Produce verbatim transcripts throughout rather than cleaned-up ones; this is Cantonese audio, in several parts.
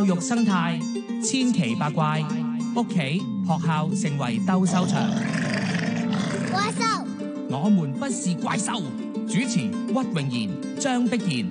教育生態千奇百怪，屋企學校成為鬥獸場。 怪獸， 我們不是怪獸。主持屈穎妍、張碧然。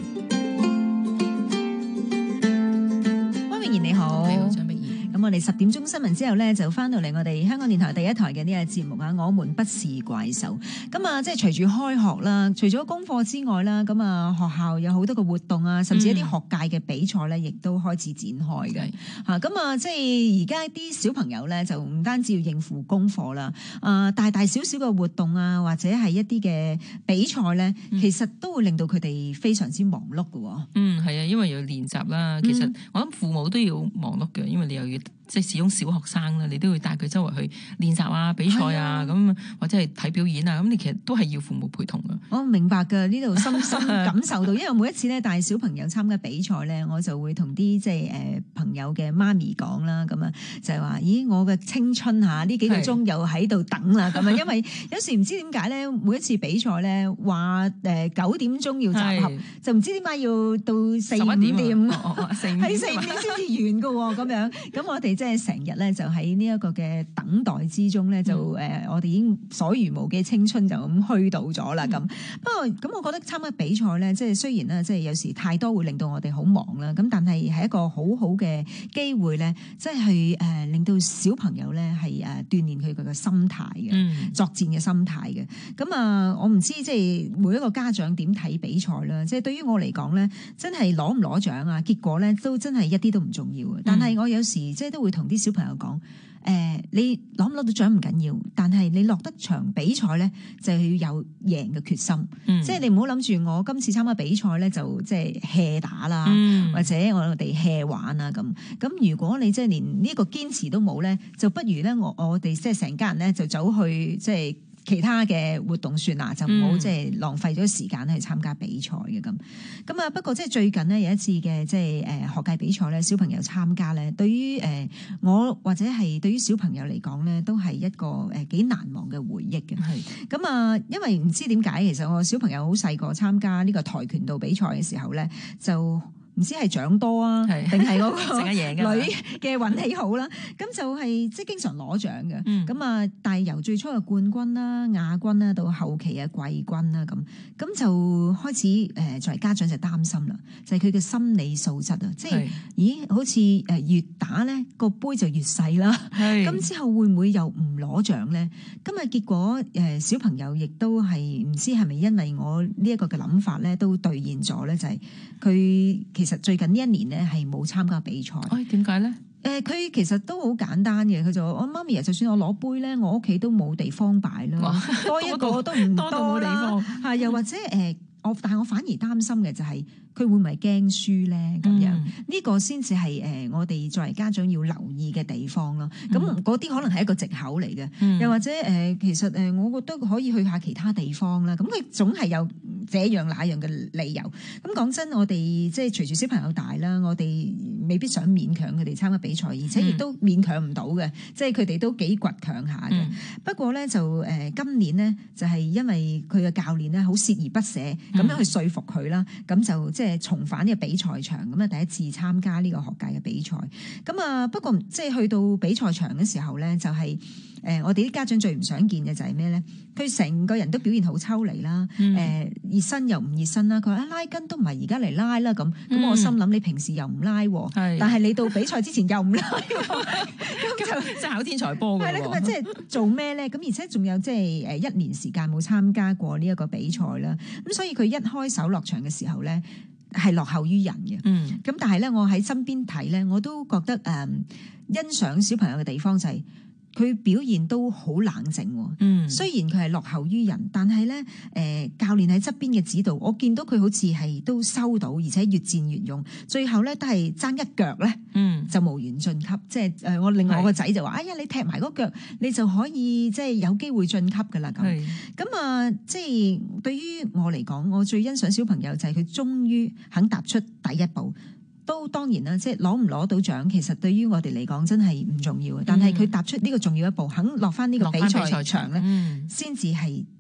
屈穎妍你好。 你好，張碧然。 咁我哋十點鐘新聞之後咧，就翻到嚟我哋香港電台第一台嘅呢個節目啊，我們不是怪獸。咁啊，即係隨住開學啦，除咗功課之外啦，咁啊學校有好多嘅活動啊，甚至一啲學界嘅比賽咧，亦都開始展開嘅。嚇咁啊，即係而家啲小朋友咧，就唔單止要應付功課啦，啊大大小小嘅活動啊，或者係一啲嘅比賽咧，嗯、其實都會令到佢哋非常之忙碌嘅。 嗯，係啊，因為要練習啦。其實我諗父母都要忙碌嘅，因為你又要。即係始終小學生啦，你都會帶佢周圍去練習啊、比賽啊，咁或者係睇表演啊，咁你其實都係要父母陪同㗎。 我明白㗎，呢度深深感受到，因為每一次咧帶小朋友參加比賽咧，我就會同啲即係誒朋友嘅媽咪講啦，咁啊就係話：咦，我嘅青春嚇呢幾個鐘又喺度等啦，咁啊，因為有時唔知點解咧，每一次比賽咧話誒九點鐘要集合，就唔知點解要到四五點，喺四五點先至完㗎喎，咁樣咁我哋。即係成日咧，就喺呢一個嘅等待之中咧，就誒、嗯呃，我哋已經所餘無幾青春就咁虛度咗啦。咁、嗯、不過咁，我覺得參加比賽咧，即係雖然咧，即係有時太多會令到我哋好忙啦。咁但係係一個好好嘅機會咧，即係去誒令到小朋友咧係誒鍛鍊佢佢嘅心態嘅，嗯、作戰嘅心態嘅。咁啊，我唔知即係每一個家長點睇比賽啦。即係對於我嚟講咧，真係攞唔攞獎啊，結果咧都真係一啲都唔重要嘅。但係我有時即係都會同啲小朋友講，誒、呃，你攞唔攞到獎唔緊要，但係你落得場比賽咧，就要有贏嘅決心。嗯、即係你唔好諗住我今次參加比賽咧，就即係 hea 打啦，嗯、或者我哋 hea 玩啊咁。咁如果你即係連呢個堅持都冇咧，就不如咧我我哋即係成家人咧就走去即係其他嘅活動算啦，就唔好即係浪費咗時間去參加比賽嘅咁。咁啊，不過即係最近呢，有一次嘅即係誒學界比賽咧，小朋友參加咧，對於誒我或者係對於小朋友嚟講咧，都係一個誒幾難忘嘅回憶嘅。係咁啊，因為唔知點解，其實我小朋友好細個參加呢個跆拳道比賽嘅時候咧，就唔知係獎多啊，定係嗰個女嘅運氣好啦。咁就係即係經常攞獎嘅。咁啊、嗯，但係由最初嘅冠軍啦、亞軍啦，到後期嘅季軍啦，咁咁就開始誒作為家長就擔心啦，就係佢嘅心理素質啊，即係是咦，好似誒越打咧個杯就越細啦。咁是之後會唔會又唔攞獎咧？今日結果誒小朋友亦都係唔知係咪因為我呢一個嘅諗法咧都兌現咗咧，就係佢其實最近呢一年咧係冇參加比賽。 哎，點解咧？誒、 呃，佢其實都好簡單嘅。佢就話：我媽咪啊，就算我攞杯咧，我屋企都冇地方擺啦，哇多一個都唔多，多到冇地方。係又或者誒、呃，我但係我反而擔心嘅就係、是。佢會唔會驚輸咧？咁樣呢、嗯、個先至係誒我哋作為家長要留意嘅地方咯。咁嗰啲可能係一個藉口嚟嘅，嗯、又或者誒、呃、其實誒我覺得可以去下其他地方啦。咁佢總係有這樣那樣嘅理由。咁講真，我哋即係隨住小朋友大啦，我哋未必想勉強佢哋參加比賽，而且亦都勉強唔到嘅。嗯、即係佢哋都幾倔強下嘅。嗯、不過咧就誒、呃、今年呢，就係、是、因為佢嘅教練咧好鍥而不捨咁樣去說服佢啦，咁、嗯、就即係。重返呢個比賽場，咁啊第一次參加呢個學界嘅比賽，咁啊不過即係去到比賽場嘅時候咧，就係、是、誒我哋啲家長最唔想見嘅就係咩咧？佢成個人都表現好抽離啦，誒、嗯、熱身又唔熱身啦，佢話拉筋都唔係而家嚟拉啦咁，咁、嗯、我心諗你平時又唔拉，是但係你到比賽之前又唔拉，咁就即係考天才波㗎喎。係啦， 咁啊即係做咩咧？咁而且仲有即係誒一年時間冇參加過呢一個比賽啦，咁所以佢一開手落場嘅時候咧，係落後於人嘅，咁、嗯、但係咧，我喺身邊睇咧，我都覺得誒、嗯、欣賞小朋友嘅地方就係、是。佢表現都好冷靜，嗯，雖然佢係落後於人，但係咧，誒、呃、教練喺側邊嘅指導，我見到佢好似係都收到，而且越戰越勇，最後咧都係爭一腳咧，嗯，就無緣晉級。即係誒，我另外我個仔就話：是哎呀，你踢埋嗰腳，你就可以即係有機會晉級噶啦。咁咁啊，即係對於我嚟講，我最欣賞小朋友就係佢終於肯踏出第一步。都當然啦，即係攞唔攞到獎，其實對於我哋嚟講真係唔重要嘅。但係佢踏出呢個重要一步，肯落翻呢個比賽場咧，先至係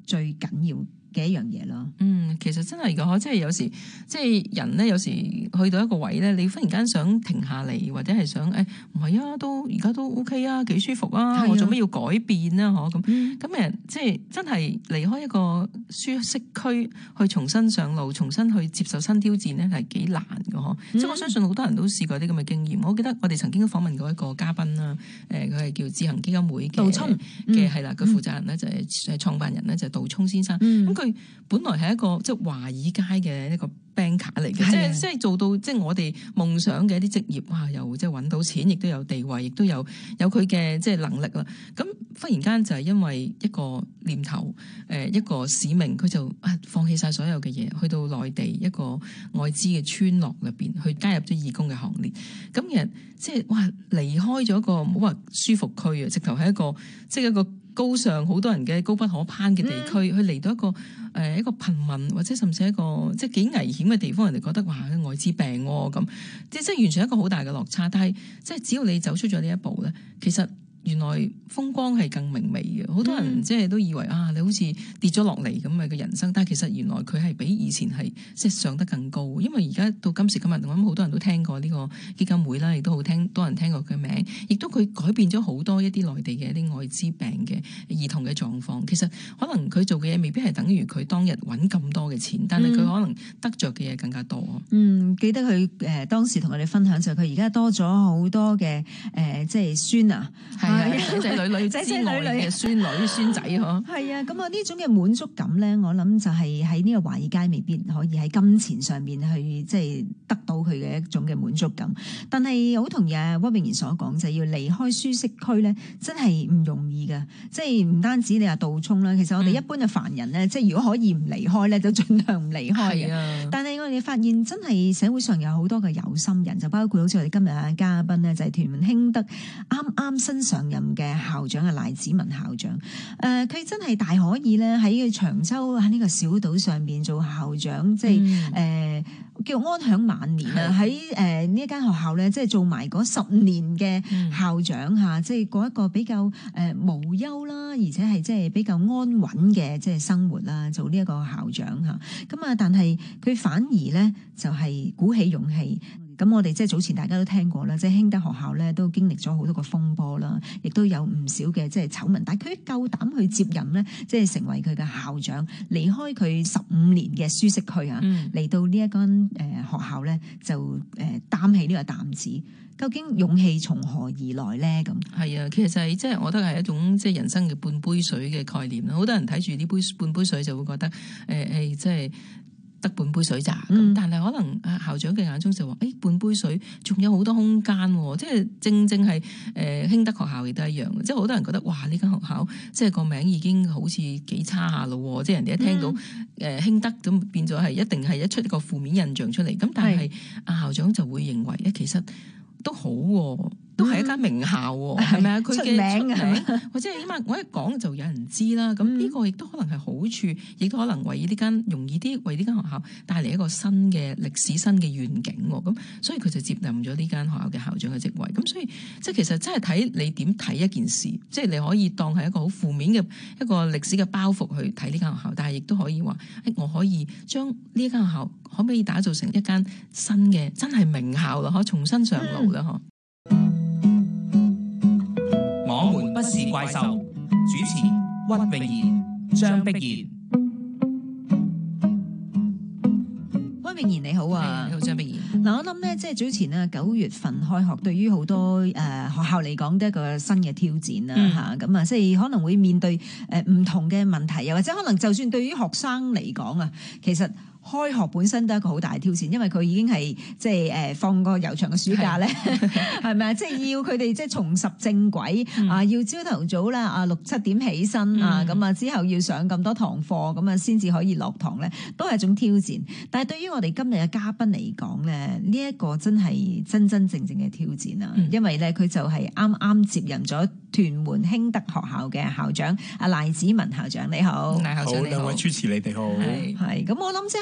最緊要嘅一樣嘢咯。 嗯，其實真係㗎，即係有時即係人咧，有時去到一個位咧，你忽然間想停下嚟，或者係想誒唔係啊，都而家都 OK 啊，幾舒服啊，我做咩要改變啊？嗬咁咁誒，即係真係離開一個舒適區，去重新上路，重新去接受新挑戰咧，係幾難㗎嗬。即係、嗯、我相信好多人都試過啲咁嘅經驗。我記得我哋曾經都訪問過一個嘉賓啦，誒佢係叫智行基金會嘅杜聰嘅係啦，佢負責人咧就係誒創辦人咧就係杜聰先生。咁佢、嗯、本來係一個即係華爾街嘅一個 banker 嚟嘅，即係即係做到即係我哋夢想嘅一啲職業，哇！又即係揾到錢，亦都有地位，亦都有有佢嘅即係能力啦。咁忽然間就係因為一個念頭，誒一個使命，佢就啊放棄晒所有嘅嘢，去到內地一個外資嘅村落入邊，去加入咗義工嘅行列。咁其實即係哇，離開咗一個唔好話舒服區啊，直頭係一個即係一個高尚好多人嘅高不可攀嘅地區，佢嚟、嗯、到一個誒、呃、一個貧民或者甚至一個即係幾危險嘅地方，人哋覺得哇愛滋病喎咁，即係即係完全一個好大嘅落差。但係即係只要你走出咗呢一步咧，其實原來風光係更明媚嘅。好多人即係都以為啊，你好似跌咗落嚟咁嘅人生，但係其實原來佢係比以前係即係上得更高。因為而家到今時今日，我諗好多人都聽過呢個基金會啦，亦都好聽多人聽過佢名，亦都佢改變咗好多一啲內地嘅一啲愛滋病嘅兒童嘅狀況。其實可能佢做嘅嘢未必係等於佢當日揾咁多嘅錢，但係佢可能得着嘅嘢更加多。 嗯，記得佢誒、呃、當時同我哋分享就係佢而家多咗好多嘅誒、呃，即係孫啊。 係啊，仔仔女女之外嘅孫女孫仔嗬， 係啊，咁啊呢種嘅滿足感咧，我諗就係喺呢個華爾街未必可以喺金錢上面去即係得到佢嘅一種嘅滿足感。但係好同意啊屈穎妍所講，就係、要離開舒適區咧，真係唔容易噶。即係唔單止你話杜聰啦，其實我哋一般嘅凡人咧，嗯、即係如果可以唔離開咧，就盡量唔離開嘅。啊、但係我哋發現真係社會上有好多嘅有心人，就包括好似我哋今日嘅嘉賓咧，就係屯門興德啱啱新上任嘅校長啊賴子文校長，誒、呃、佢真係大可以咧喺長洲喺呢個小島上邊做校長，即係誒、呃、叫安享晚年啊！喺誒呢一間學校咧，即係做埋嗰十年嘅校長嚇，嗯、即係過一個比較誒、呃、無憂啦，而且係即係比較安穩嘅即係生活啦，做呢一個校長嚇。咁啊，但係佢反而咧就係、是、鼓起勇氣。咁我哋即係早前大家都聽過啦，即係興德學校咧都經歷咗好多個風波啦，亦都有唔少嘅即係醜聞，但係佢夠膽去接任咧，即係成為佢嘅校長，離開佢十五年嘅舒適區啊，嚟、嗯、到呢一間誒學校咧就誒擔起呢個擔子。究竟勇氣從何而來咧？咁係啊，其實就係即係我覺得係一種即係人生嘅半杯水嘅概念啦。好多人睇住呢杯半杯水就會覺得誒誒即係。得半杯水咋咁，嗯、但係可能啊校長嘅眼中就話：誒、欸、半杯水仲有好多空間喎，即係正正係誒興德學校亦都一樣，即係好多人覺得哇呢間學校即係個名已經好似幾差下咯，即係人哋一聽到誒、嗯呃、興德咁變咗係一定係一出一個負面印象出嚟，咁但係阿校長就會認為誒其實都好喎。都係一間名校喎，係咪啊？佢嘅出名，或者係起碼我一講就有人知啦。咁呢個亦都可能係好處，亦都可能為呢間容易啲為呢間學校帶嚟一個新嘅歷史、新嘅願景。咁所以佢就接任咗呢間學校嘅校長嘅職位。咁所以即係其實真係睇你點睇一件事，即係你可以當係一個好負面嘅一個歷史嘅包袱去睇呢間學校，但係亦都可以話誒，我可以將呢一間學校可唔可以打造成一間新嘅真係名校啦？可重新上路啦？嗬、嗯。 我們不是怪獸，主持屈穎妍、張碧然。 屈穎妍你好啊， 你好張碧然。 嗱，我諗咧，即係早前咧九月份開學，對於好多誒、呃、學校嚟講都係一個新嘅挑戰啦嚇。咁啊、嗯，即係可能會面對誒唔同嘅問題，又或者可能就算對於學生嚟講啊，其實。開學本身都係一個好大嘅挑戰，因為佢已經係即係誒放個悠長嘅暑假咧，係咪啊？即係要佢哋即係重拾正軌、嗯、啊！要朝頭早啦啊六七點起身啊，咁啊、嗯、之後要上咁多堂課，咁啊先至可以落堂咧，都係一種挑戰。但係對於我哋今日嘅嘉賓嚟講咧，呢、這、一個真係真真正正嘅挑戰啊！嗯、因為咧佢就係啱啱接任咗屯門興德學校嘅校長阿賴子文校長，你好， 好，兩位主持你哋好， 係咁我諗即係。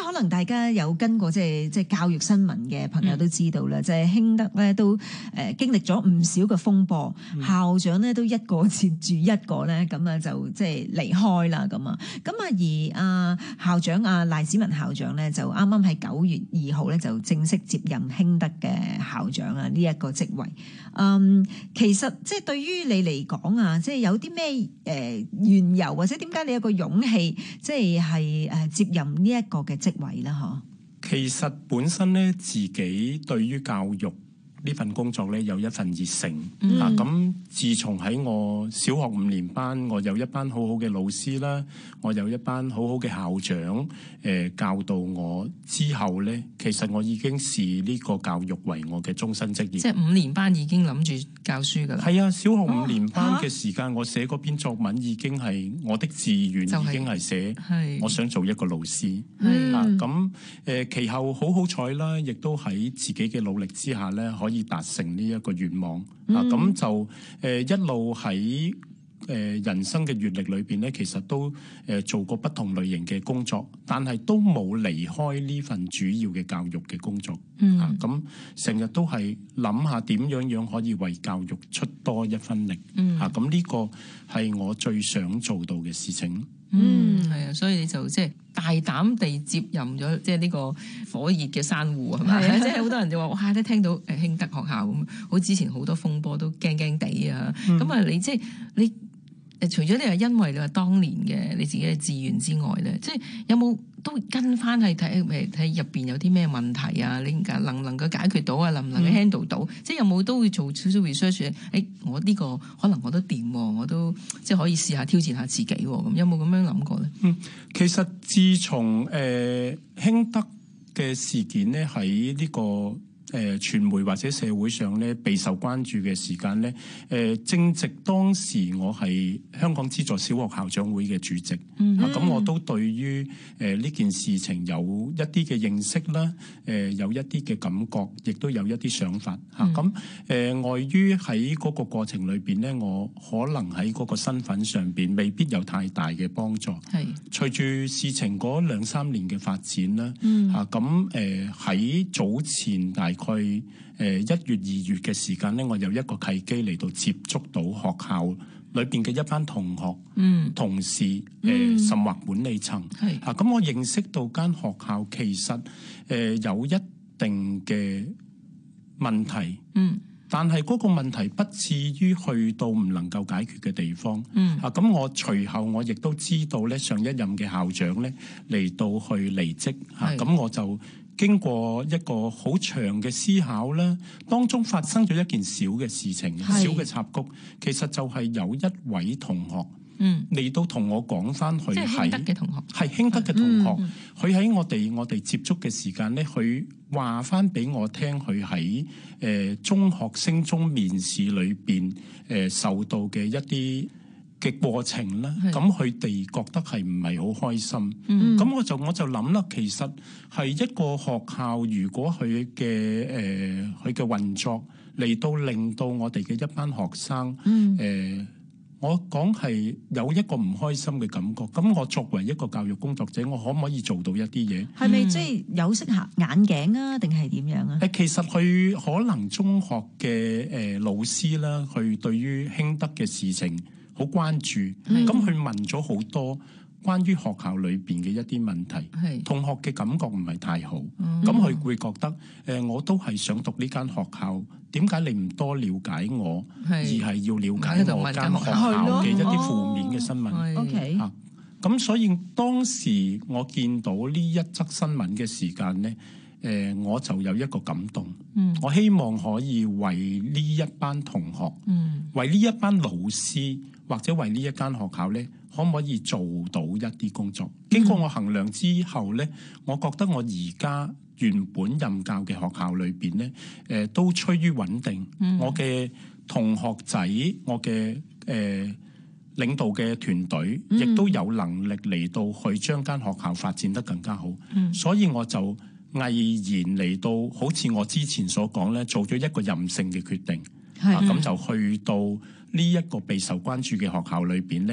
可能大家有跟過即係即係教育新聞嘅朋友都知道啦，嗯、就係興德咧都誒、呃、經歷咗唔少嘅風波，嗯、校長咧都一個接住一個咧，咁啊就即係離開啦咁啊。咁啊而啊校長啊賴子文校長咧就啱啱喺九月二號咧就正式接任興德嘅校長啊呢一個職位。嗯，其實即係對於你嚟講啊，即係有啲咩誒緣由，或者點解你有個勇氣，即係係誒接任呢一個嘅職位啦？嗬， 其實本身咧自己對於教育呢份工作咧有一份熱誠、嗯、啊！咁自從喺我小學五年班，我有一班好好嘅老師啦，我有一班好好嘅校長誒、呃、教導我之後咧，其實我已經視呢個教育為我嘅終身職業。即係五年班已經諗住教書㗎啦。 係啊，小學五年班嘅時間，哦、我寫嗰篇作文已經係我的志願，已經係寫我想做一個老師。 嗯、 啊，咁誒、呃、其後好好彩啦，亦都喺自己嘅努力之下咧，可以達成呢一個願望、嗯、啊！咁就誒、呃、一路喺誒、呃、人生嘅閲歷裏邊咧，其實都誒、呃、做過不同類型嘅工作，但係都冇離開呢份主要嘅教育嘅工作。嗯、啊，咁成日都係諗下點樣樣可以為教育出多一分力。嗯、啊，咁呢個係我最想做到嘅事情。 嗯，係啊，所以你就即係大膽地接任咗即係呢個火熱嘅珊瑚係咪？即係好多人就話哇，一聽到誒興德學校咁，好之前好多風波都驚驚地啊。咁啊、嗯，你即係你誒，除咗你係因為你話當年嘅你自己嘅志願之外咧，即係有冇都跟翻去睇誒睇入邊有啲咩問題啊？你能唔能夠解決到啊？能唔能夠 handle 到？嗯、即係有冇都會做少少 research？誒、欸，我呢個可能我都掂，我都即係可以試下挑戰下自己咁。有冇咁樣諗過咧？ 嗯，其實自從誒、呃、興德嘅事件咧喺呢、這個。誒、呃、傳媒或者社會上咧備受關注嘅時間咧，誒、呃、正值當時我係香港資助小學校長會嘅主席，咁、mm hmm. 啊、我都對於誒呢、呃、件事情有一啲嘅認識啦，誒、呃、有一啲嘅感覺，亦都有一啲想法嚇。咁誒礙於喺嗰個過程裏邊咧，我可能喺嗰個身份上邊未必有太大嘅幫助。係是隨住事情嗰兩三年嘅發展啦，嚇咁誒喺早前大概誒一月二月嘅時間咧，我有一個契機嚟到接觸到學校裏邊嘅一班同學、嗯、同事誒、呃、甚或管理層，係嚇咁我認識到間學校其實誒、呃、有一定嘅問題，嗯，但係嗰個問題不至於去到唔能夠解決嘅地方，嗯啊咁我隨後我亦都知道咧，上一任嘅校長咧嚟到去離職嚇，咁是我就。經過一個好長嘅思考啦，當中發生咗一件小嘅事情，是小嘅插曲，其實就係有一位同學，嗯，嚟到同我講返佢係興德嘅同學，係興德嘅同學，佢喺、嗯、我哋我哋接觸嘅時間咧，佢話返俾我聽，佢喺誒中學升中面試裏邊誒、呃、受到嘅一啲嘅過程啦，咁佢哋覺得係唔係好開心？咁、嗯、我就我就諗啦，其實係一個學校，如果佢嘅誒佢嘅運作嚟到令到我哋嘅一班學生，誒、嗯呃，我講係有一個唔開心嘅感覺。咁我作為一個教育工作者，我可唔可以做到一啲嘢？係咪即係有色眼鏡啊？定係點樣啊？誒，其實佢可能中學嘅誒、呃、老師啦，佢對於興德嘅事情好關注，咁佢、嗯、問咗好多關於學校裏邊嘅一啲問題，是同學嘅感覺唔係太好，咁佢、嗯、會覺得誒、呃，我都係想讀呢間學校，點解你唔多了解我，是而係要了解我間學校嘅一啲負面嘅新聞？OK，嚇，咁所以當時我見到呢一則新聞嘅時間咧，誒、呃，我就有一個感動，嗯、我希望可以為呢一班同學，嗯、為呢一班老師。或者為呢一間學校咧，可唔可以做到一啲工作？經過我衡量之後咧，我覺得我而家原本任教嘅學校裏邊咧，誒、呃、都趨於穩定。嗯、我嘅同學仔，我嘅誒、呃、領導嘅團隊，亦都有能力嚟到去將間學校發展得更加好。嗯、所以我就毅然嚟到，好似我之前所講咧，做咗一個任性嘅決定。係咁、嗯啊、就去到呢一個備受關注嘅學校裏邊咧，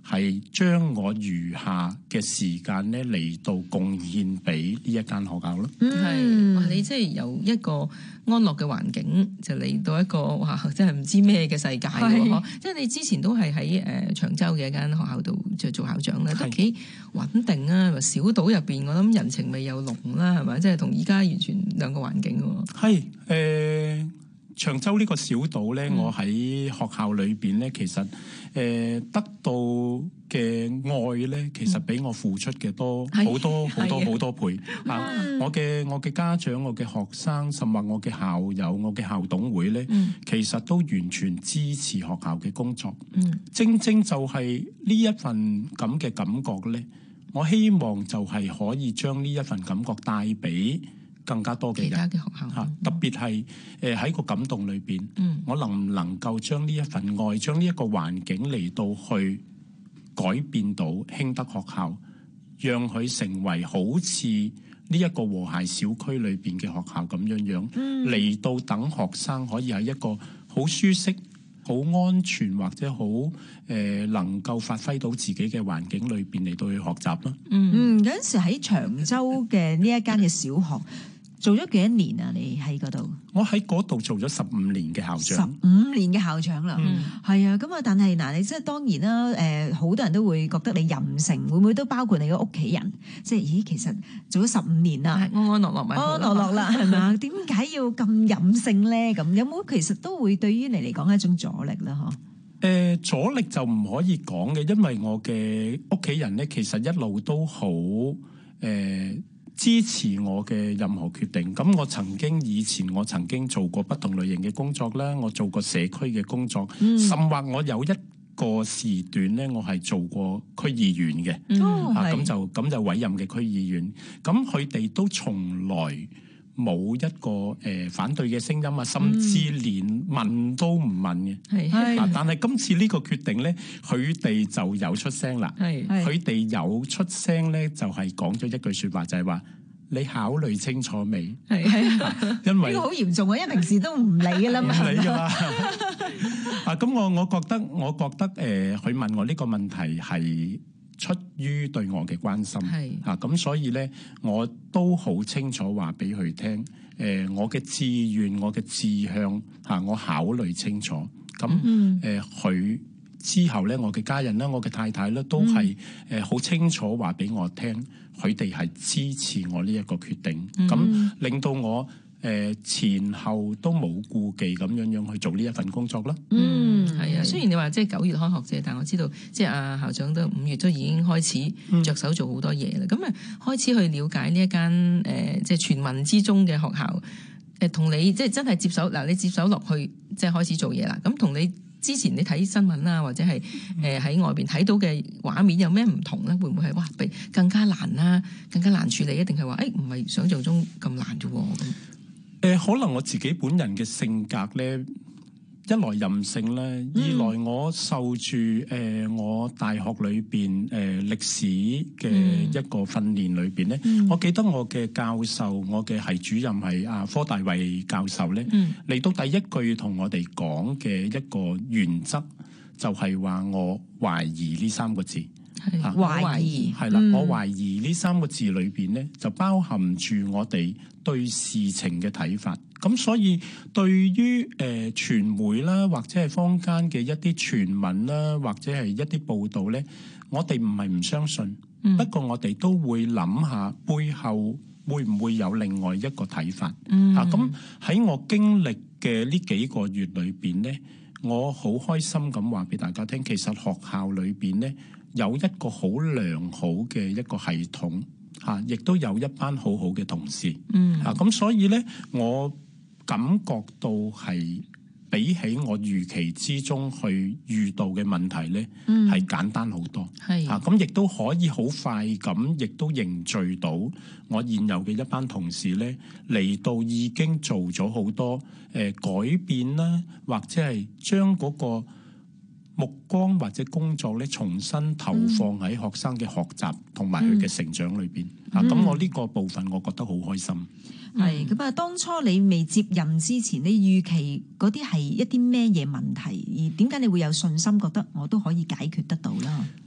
係將我餘下嘅時間咧嚟到貢獻俾呢一間學校咯。 係哇！你即係由一個安樂嘅環境，就嚟到一個哇，真係唔知咩嘅世界喎！嗬，即係你之前都係喺誒長洲嘅一間學校度就做校長咧，都幾穩定啊！小島入邊，我諗人情味又濃啦，係咪？即係同而家完全兩個環境喎。 係誒、呃、長洲呢個小島咧，嗯、我喺學校裏邊咧，其實誒、呃、得到嘅愛咧，其實比我付出嘅多好、嗯、多好多好多倍啊！我嘅我嘅家長、我嘅學生，甚或我嘅校友、我嘅校董會咧，嗯、其實都完全支持學校嘅工作。嗯、正正就係呢一份咁嘅感覺咧，我希望就係可以將呢一份感覺帶俾更加多嘅人，其他嘅學校嚇，特別係誒喺個感動裏邊，嗯、我能唔能夠將呢一份愛，將呢一個環境嚟到去改變到興德學校，讓佢成為好似呢一個和諧小區裏邊嘅學校咁樣樣，嚟、嗯、到等學生可以喺一個好舒適、好安全或者好誒、呃、能夠發揮到自己嘅環境裏邊嚟到去學習咯。 嗯，有陣時喺長洲嘅呢一間嘅小學。做咗幾多年啊？你喺嗰度？ 我喺嗰度做咗十五年嘅校長， 十五年嘅校長啦，係、嗯、啊。咁啊，但係嗱，你即係當然啦。誒、呃，好多人都會覺得你任性，會唔會都包括你嘅屋企人？即係咦，其實做咗十五年啦， 安安樂樂咪安安樂樂啦，係嘛？點解要咁任性咧？咁有冇其實都會對於你嚟講係一種阻力啦？嗬？ 誒，阻力就唔可以講嘅，因為我嘅屋企人咧，其實一路都好誒。呃支持我嘅任何決定。咁我曾經以前我曾經做過不同類型嘅工作啦，我做過社區嘅工作，嗯、甚或我有一個時段咧，我係做過區議員嘅。嗯、啊，咁就咁就委任嘅區議員。咁佢哋都從來冇一個誒、呃、反對嘅聲音啊，甚至連問都唔問嘅。係、嗯啊，但係今次呢個決定咧，佢哋就有出聲啦。係，佢哋有出聲咧，就係講咗一句説話，就係、是、話你考慮清楚未？係係、啊，因為呢個好嚴重啊，因為平時都唔理㗎啦嘛，唔理㗎啦。啊，咁我我覺得，我覺得誒，佢、呃、問我呢個問題係出於對我嘅關心，係啊，咁所以咧，我都好清楚話俾佢聽，誒、呃，我嘅志願、我嘅志向嚇、啊，我考慮清楚。咁誒，佢、呃、之後咧，我嘅家人啦，我嘅太太咧，都係誒好清楚話俾我聽，佢哋係支持我呢一個決定，咁、嗯、令到我。誒前後都冇顧忌咁樣樣去做呢一份工作啦。嗯，係啊。雖然你話即係九月開學啫，但我知道即係阿校長都五月都已經開始着手做好多嘢啦。咁啊、嗯，開始去了解呢一間誒即係全民之中嘅學校。誒同你即係真係接手嗱，你接手落去即係開始做嘢啦。咁同你之前你睇新聞啊，或者係誒喺外邊睇到嘅畫面有咩唔同咧？會唔會係哇比更加難啦，更加難處理，一定係話誒唔係想像中咁難啫喎咁？誒、呃、可能我自己本人嘅性格咧，一來任性咧，嗯、二來我受住誒、呃、我大學裏邊誒歷史嘅一個訓練裏邊咧，嗯、我記得我嘅教授，我嘅系主任係阿科大衛教授咧，嚟、嗯、到第一句同我哋講嘅一個原則，就係、是、話我懷疑呢三個字。 係懷疑係啦，我懷疑呢三個字裏邊咧，就包含住我哋對事情嘅睇法。咁所以對於誒傳媒啦，或者係坊間嘅一啲傳聞啦，或者係一啲報道咧，我哋唔係唔相信，嗯、不過我哋都會諗下背後會唔會有另外一個睇法。嗯、啊，咁喺我經歷嘅呢幾個月裏邊咧，我好開心咁話俾大家聽，其實學校裏邊咧，有一個好良好嘅一個系統嚇，亦都有一班好好嘅同事。嗯，啊，咁所以咧，我感覺到係比起我預期之中去遇到嘅問題咧，係、嗯、簡單好多。係啊，咁亦都可以好快咁，亦都凝聚到我現有嘅一班同事咧，嚟到已經做咗好多誒、呃、改變啦，或者係將嗰個目光或者工作咧，重新投放喺學生嘅學習同埋佢嘅成長裏邊、嗯、啊！咁我呢個部分，我覺得好開心。 係咁啊！當初你未接任之前，你預期嗰啲係一啲咩嘢問題？而點解你會有信心覺得我都可以解決得到啦？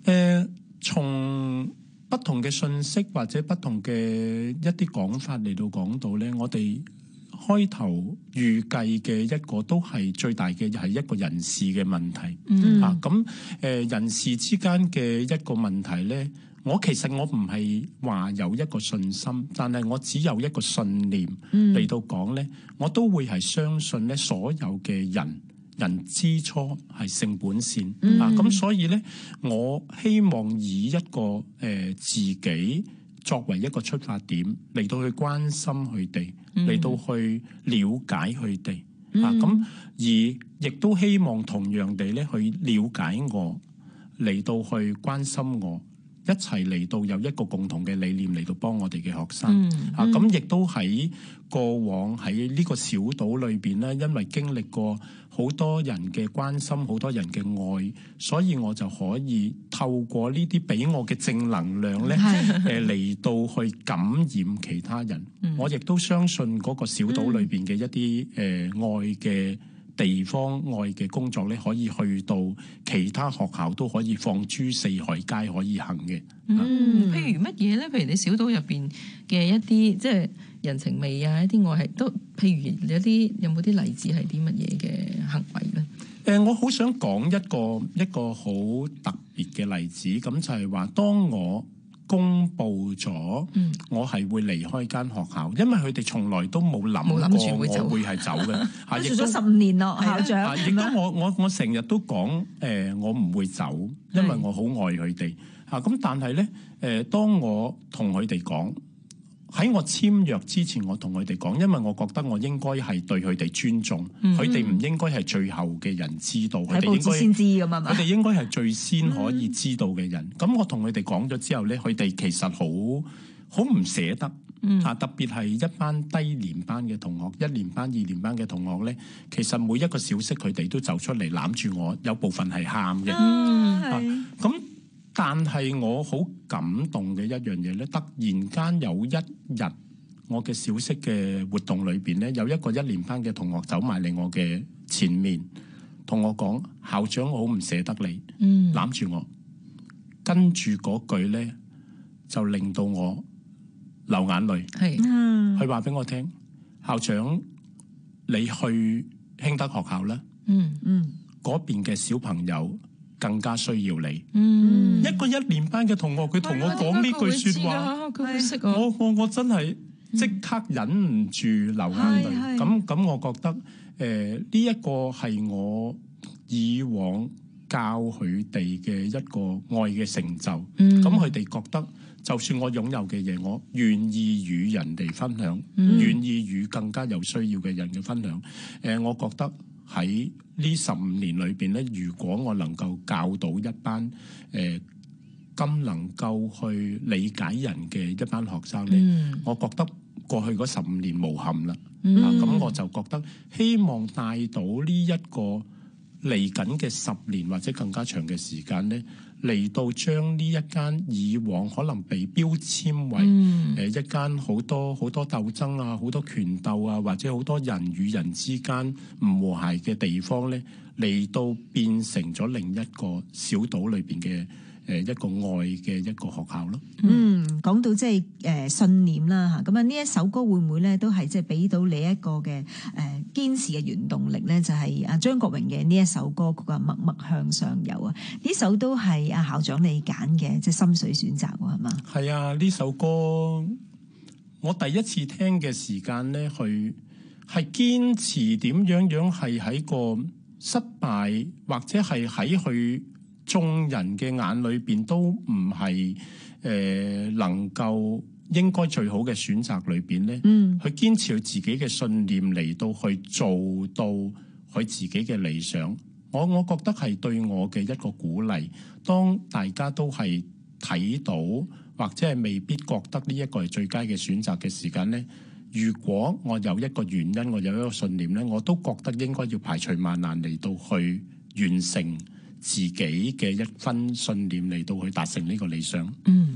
誒，從不同嘅信息或者不同嘅一啲講法嚟到講到咧，我哋開頭預計嘅一個都係最大嘅係一個人事嘅問題。 嗯啊，咁誒人事之間嘅一個問題咧，我其實我唔係話有一個信心，但係我只有一個信念嚟到講咧，我都會係相信咧，所有嘅人。人之初係性本善、嗯、啊，咁所以咧，我希望以一個誒、呃、自己作為一個出發點嚟到去關心佢哋，嚟、嗯、到去了解佢哋、嗯、啊，咁而亦都希望同樣地咧去了解我，嚟到去關心我，一齊嚟到有一個共同嘅理念嚟到幫我哋嘅學生、嗯嗯、啊，咁亦都喺過往喺呢個小島裏邊咧，因為經歷過好多人嘅關心，好多人嘅愛，所以我就可以透過呢啲俾我嘅正能量咧，誒嚟到去感染其他人。嗯、我亦都相信嗰個小島裏邊嘅一啲誒、呃、愛嘅地方、愛嘅工作咧，可以去到其他學校都可以放諸四海皆可以行嘅。 嗯，譬如乜嘢咧？譬如你小島入邊嘅一啲即係人情味啊，一啲愛係都，譬如有啲有冇啲例子係啲乜嘢嘅行為咧？ 誒、呃，我好想講一個一個好特別嘅例子，咁就係話，當我公佈咗，嗯、我係會離開間學校，因為佢哋從來都冇諗過我會係走嘅。嚇，亦都做咗十五年咯，校長。 亦都我我我成日都講，誒、呃，我唔會走，因為我好愛佢哋。嚇，咁但係咧，誒、呃，當我同佢哋講。喺我簽約之前，我同佢哋講，因為我覺得我應該係對佢哋尊重，佢哋唔應該係最後嘅人知道，佢哋應該先知咁啊嘛。 佢哋應該係最先可以知道嘅人。咁、嗯、我同佢哋講咗之後咧，佢哋其實好好唔捨得、嗯、啊！特別係一班低年班嘅同學，一年班、二年班嘅同學咧，其實每一個小息佢哋都走出嚟攬住我，有部分係喊嘅。 嗯， 係咁。但係我好感動嘅一樣嘢咧，突然間有一日，我嘅小息嘅活動裏邊咧，有一個一年班嘅同學走埋嚟我嘅前面，同我講：校長，我好唔捨得你，嗯、攬住我。跟住嗰句咧，就令到我流眼淚。係，佢話俾我聽：校長，你去興德學校啦。嗯嗯，嗰邊嘅小朋友更加需要你。嗯，一個一年班嘅同學，佢同我講呢句說話， 佢會識啊， 我我我真係即刻忍唔住流眼淚。咁咁，我覺得誒呢一個係我以往教佢哋嘅一個愛嘅成就。咁佢哋覺得，就算我擁有嘅嘢，我願意與人哋分享，嗯、願意與更加有需要嘅人嘅分享。誒、呃，我覺得。喺呢十五年裏邊咧，如果我能夠教到一班誒咁、呃、能夠去理解人嘅一班學生咧，嗯、我覺得過去嗰十五年無憾啦。嗯、啊，咁我就覺得希望帶到呢一個嚟緊嘅十年或者更加長嘅時間咧，嚟到將呢一間以往可能被標籤為誒、嗯呃、一間好多好多鬥爭啊、好多權鬥啊，或者好多人與人之間唔和諧嘅地方咧，嚟到變成咗另一個小島裏邊嘅誒一個愛嘅一個學校咯。 嗯，講到即係誒信念啦嚇，咁啊呢一首歌會唔會咧都係即係俾到你一個嘅誒堅持嘅原動力咧？就係阿張國榮嘅呢一首歌嗰個默默向上游啊，呢首都係阿校長你揀嘅，即係心水選擇喎，係嘛？ 係啊，呢首歌我第一次聽嘅時間咧，去係堅持點樣樣係喺個失敗或者係喺佢眾人嘅眼裏邊都唔係誒能夠應該最好嘅選擇裏邊咧，嗯，去堅持佢自己嘅信念嚟到去做到佢自己嘅理想。我我覺得係對我嘅一個鼓勵。當大家都係睇到或者係未必覺得呢一個係最佳嘅選擇嘅時間咧，如果我有一個原因，我有一個信念咧，我都覺得應該要排除萬難嚟到去完成自己嘅一分信念嚟到去達成呢個理想。嗯，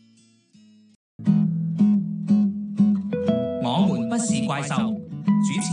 我們不是怪獸，主持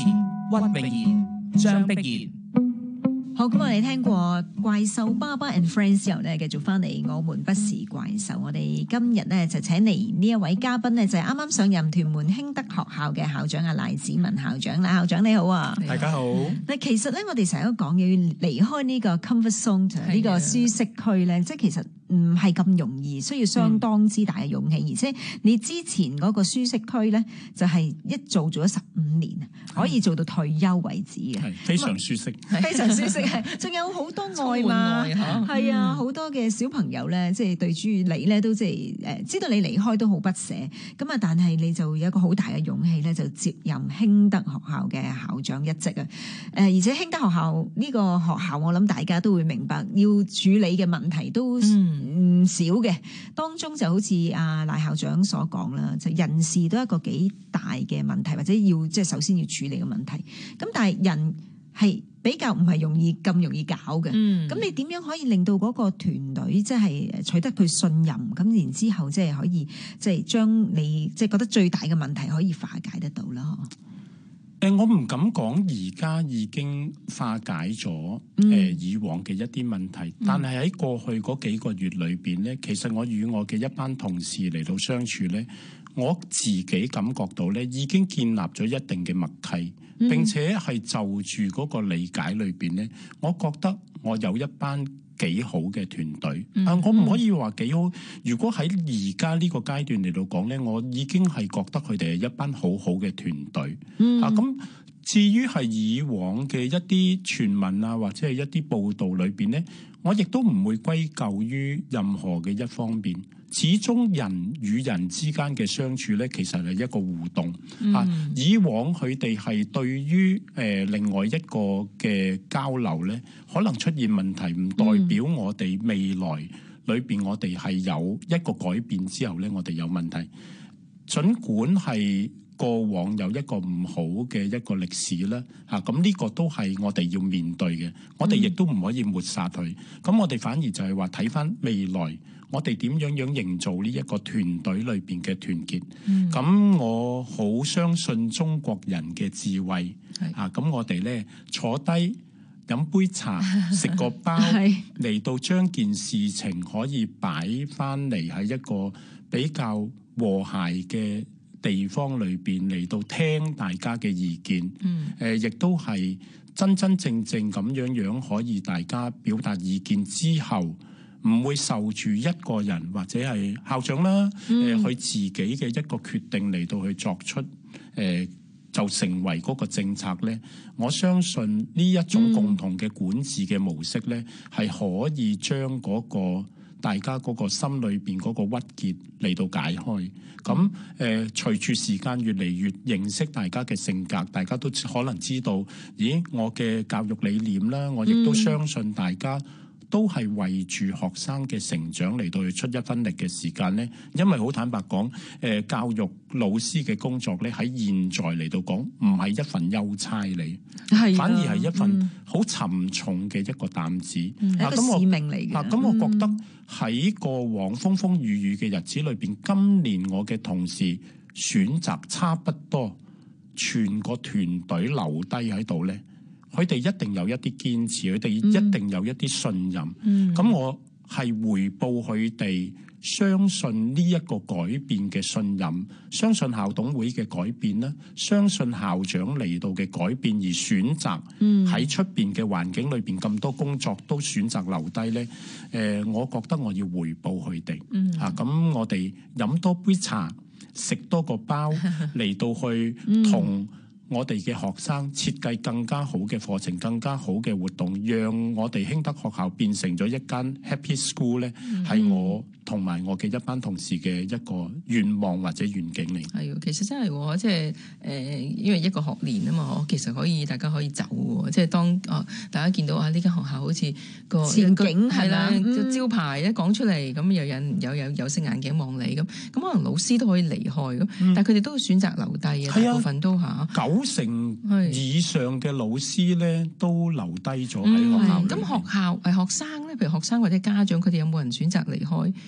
屈穎妍、張碧然。 好，咁我哋聽過怪獸爸爸 and friends 之後咧，繼續翻嚟，我們不是怪獸。我哋今日咧就請嚟呢一位嘉賓咧，就係啱啱上任屯門興德學校嘅校長阿賴子文校長。賴校長你好啊， 大家好。 嗱，其實咧我哋成日都講要離開呢個 comfort zone 呢個舒適區咧，即係其實唔係咁容易，需要相當之大嘅勇氣。嗯、而且你之前嗰個舒適區咧，就係一做做咗十五年，可以做到退休為止嘅， 係非常舒適， 非常舒適。仲有好多愛嘛，係啊，好多嘅小朋友咧，即係對住你咧，都即係誒，知道你離開都好不捨。咁啊，但係你就有一個好大嘅勇氣咧，就接任興德學校嘅校長一職啊。誒，而且興德學校呢個學校，我諗大家都會明白，要處理嘅問題都唔少嘅。當中就好似阿賴校長所講啦，就人事都係一個幾大嘅問題，或者要即係首先要處理嘅問題。咁但係人係比較唔係容易咁容易搞嘅，咁、嗯、你點樣可以令到嗰個團隊即係取得佢信任，咁然之後即係可以即係將你即係覺得最大嘅問題可以化解得到啦？ 誒，我唔敢講而家已經化解咗誒、嗯呃、以往嘅一啲問題，但係喺過去嗰幾個月裏邊咧，其實我與我嘅一班同事嚟到相處咧，我自己感覺到咧已經建立咗一定嘅默契。並且係就住嗰個理解裏邊咧，我覺得我有一班幾好嘅團隊。嗯、啊，我唔可以話幾好。如果喺而家呢個階段嚟到講咧，我已經係覺得佢哋係一班好好嘅團隊。嗯、啊，咁至於係以往嘅一啲傳聞啊，或者係一啲報道裏邊咧，我亦都唔會歸咎於任何嘅一方面。始終人與人之間嘅相處咧，其實係一個互動、嗯、啊。以往佢哋係對於誒、呃、另外一個嘅交流咧，可能出現問題，唔代表我哋未來裏邊我哋係有一個改變之後咧，我哋有問題。儘管係過往有一個唔好嘅一個歷史啦，嚇咁呢個都係我哋要面對嘅。我哋亦都唔可以抹殺佢。咁我哋反而就係話睇返未來。我哋點樣樣營造呢一個團隊裏邊嘅團結？咁、嗯、我好相信中國人嘅智慧。是啊，咁我哋咧坐低飲杯茶，食個包，嚟是到將件事情可以擺翻嚟喺一個比較和諧嘅地方裏邊嚟到聽大家嘅意見。誒、嗯，亦、呃、都係真真正正咁樣樣可以大家表達意見之後。唔會受住一個人或者係校長啦，誒佢、呃、自己嘅一個決定嚟到去作出，誒、呃、就成為嗰個政策咧。我相信呢一種共同嘅管治嘅模式咧，係可以將嗰個大家嗰個心裏邊嗰個鬱結嚟到解開。咁誒、呃，隨住時間越嚟越認識大家嘅性格，大家都可能知道，咦，我嘅教育理念啦，我亦都相信大家。都係為住學生嘅成長嚟到去出一分力嘅時間咧，因為好坦白講，誒教育老師嘅工作咧喺現在嚟到講，唔係一份優差嚟，的反而係一份好沉重嘅一個擔子， 嗯、一個使命嚟嘅。 嗱，咁我覺得喺過往風風雨雨嘅日子裏邊，今年我嘅同事選擇差不多全個團隊留低喺度咧。佢哋一定有一啲堅持，佢哋一定有一啲信任。咁、嗯、我係回報佢哋相信呢一個改變嘅信任，相信校董會嘅改變啦，相信校長嚟到嘅改變而選擇喺出邊嘅環境裏邊咁多工作都選擇留低咧。誒、呃，我覺得我要回報佢哋。嗯、啊，咁我哋飲多杯茶，食多個包嚟到去同。我哋嘅學生設計更加好嘅課程，更加好嘅活動，讓我哋興德學校變成咗一間 Happy School 咧，係、嗯、我同埋我嘅一班同事嘅一個願望或者願景嚟。 係其實真係即係誒，因為一個學年啊嘛，我其實可以大家可以走喎，即係當啊、哦、大家見到啊呢間學校好似個前景係啦， 個招牌一講出嚟，咁又有人有有有色眼鏡望你咁，咁可能老師都可以離開咁，嗯、但係佢哋都會選擇留低嘅，大部分都嚇。 九成以上嘅老師咧都留低咗喺學校。 咁、嗯、學校誒學生咧，譬如學生或者家長，佢哋有冇人選擇離開？ 誒、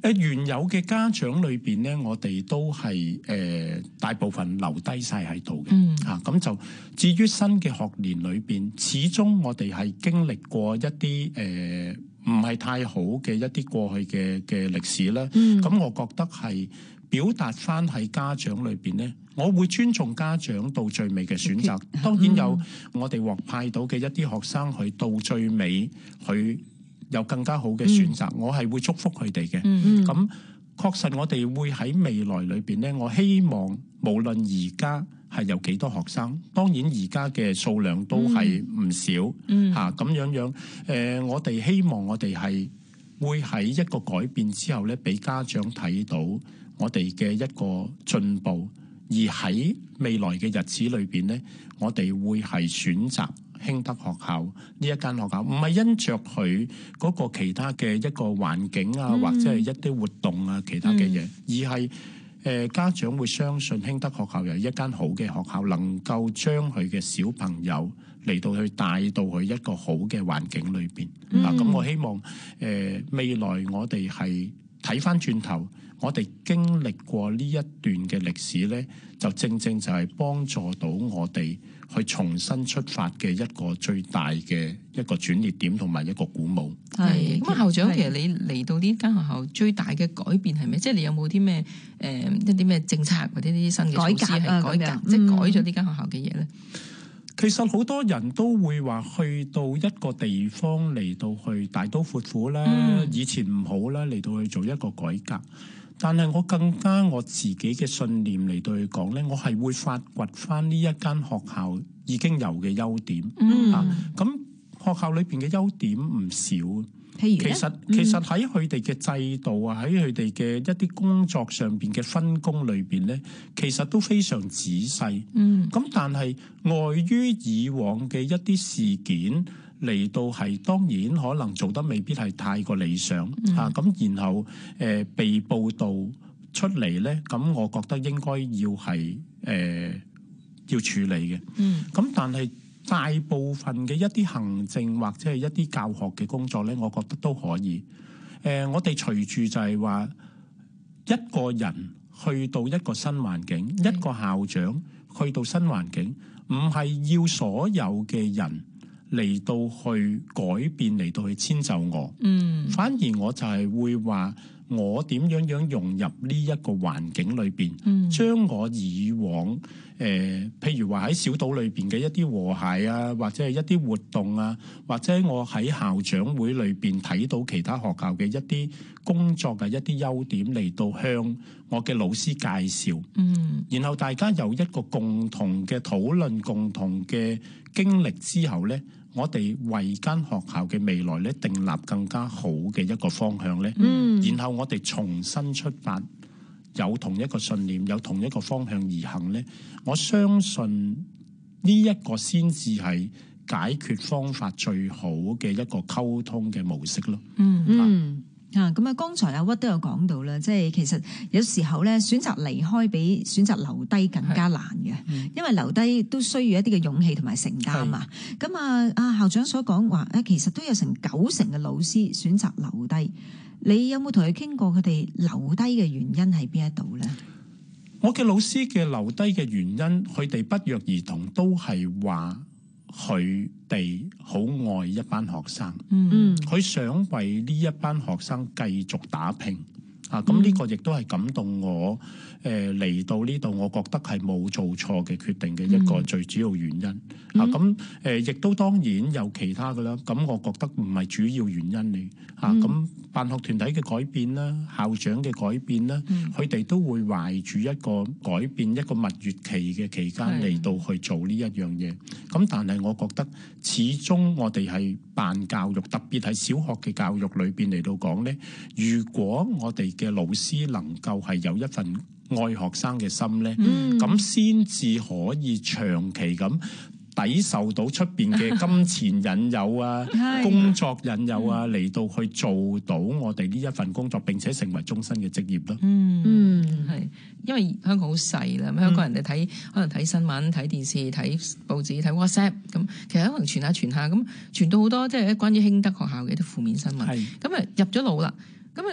誒原有嘅家長裏邊咧，我哋都係誒、呃、大部分留低晒喺度嘅， 嗯啊咁就至於新嘅學年裏邊，始終我哋係經歷過一啲誒唔係太好嘅一啲過去嘅嘅歷史啦。咁、 嗯、 我覺得係表達翻喺家長裏邊咧，我會尊重家長到最尾嘅選擇。當然有我哋獲派到嘅一啲學生，佢到最尾佢有更加好嘅選擇，嗯、我係會祝福佢哋嘅。咁、嗯、確實我哋會喺未來裏邊咧，我希望無論而家係有幾多學生，當然而家嘅數量都係唔少嚇咁、嗯啊、樣樣。誒、呃，我哋希望我哋係會喺一個改變之後咧，俾家長睇到我哋嘅一個進步，而喺未來嘅日子裏邊咧，我哋會係選擇興德學校呢一間學校，唔係因着佢嗰個其他嘅一個環境啊，嗯、或者係一啲活動啊，其他嘅嘢，嗯、而係誒、呃、家長會相信興德學校係一間好嘅學校，能夠將佢嘅小朋友嚟到去帶到去一個好嘅環境裏邊。嗯、啊，咁我希望誒、呃、未來我哋係睇翻轉頭，我哋經歷過呢一段嘅歷史咧，就正正就係幫助到我哋去重新出發嘅一個最大嘅一個轉捩點同埋一個鼓舞。 係咁啊，校長，其實你嚟到呢間學校最大嘅改變係咩？即係你有冇啲咩誒一啲咩政策或者啲新嘅措施係改革，改革即係改咗呢間學校嘅嘢咧？ 其實好多人都會話去到一個地方嚟到去大刀闊斧啦，嗯、以前唔好啦，嚟到去做一個改革。但係我更加我自己嘅信念嚟到去講咧，我係會發掘翻呢一間學校已經有嘅優點。嗯、啊，咁學校裏邊嘅優點唔少。譬如其實其實喺佢哋嘅制度啊，喺佢哋嘅一啲工作上邊嘅分工裏邊咧，其實都非常仔細。嗯，咁但係礙於以往嘅一啲事件嚟到係，當然可能做得未必係太過理想。嗯、啊，咁然後誒、呃、被報導出嚟咧，咁我覺得應該要係誒、呃、要處理嘅。嗯，咁但係大部分嘅一啲行政或者係一啲教學嘅工作咧，我覺得都可以。誒、呃，我哋隨住就係話一個人去到一個新環境，的一個校長去到新環境，唔係要所有嘅人嚟到去改變，嚟到去遷就我。嗯，反而我就係會話，我點樣樣融入呢一個環境裏邊，嗯、將我以往誒、呃，譬如話喺小島裏邊嘅一啲和諧啊，或者係一啲活動啊，或者我喺校長會裏邊睇到其他學校嘅一啲工作嘅一啲優點嚟到向我嘅老師介紹，嗯，然後大家有一個共同嘅討論、共同嘅經歷之後咧，我哋為間學校嘅未來咧訂立更加好嘅一個方向咧，嗯，然後我哋重新出發，有同一個信念，有同一個方向而行咧，我相信呢一個先至係解決方法最好嘅一個溝通嘅模式咯。嗯嗯。 啊，咁啊，剛才阿屈都有講到啦，即係其實有時候咧，選擇離開比選擇留低更加難嘅，嗯、因為留低都需要一啲嘅勇氣同埋承擔啊。咁是啊，阿校長所講話誒，其實都有成九成嘅老師選擇留低，你有冇同佢傾過佢哋留低嘅原因喺邊一度咧？ 我嘅老師嘅留低嘅原因，佢哋不約而同都係話，佢哋好愛一班學生，嗯，佢想為呢一班學生繼續打拼啊！咁呢個亦都係感動我，誒嚟、呃、到呢度，我覺得係冇做錯嘅決定嘅一個最主要原因、嗯、啊！咁誒亦都當然有其他嘅啦，咁我覺得唔係主要原因嚟啊！咁、嗯、辦學團體嘅改變啦，校長嘅改變啦，佢哋、嗯、都會懷住一個改變一個蜜月期嘅期間嚟到去做呢一樣嘢。咁的但係我覺得始終我哋係辦教育，特別係小學嘅教育裏邊嚟到講咧，如果我哋嘅老師能夠係有一份愛學生嘅心咧，咁先至可以長期咁抵受到出邊嘅金錢引誘啊、工作引誘啊，嚟到去做到我哋呢一份工作，並且成為終身嘅職業咯。 嗯，係，因為香港好細啦，香港人哋睇可能睇新聞、睇電視、睇報紙、睇 WhatsApp 咁，其實可能傳下傳下咁，傳到好多即係關於興德學校嘅啲負面新聞。係咁啊，入咗腦啦。咁啊，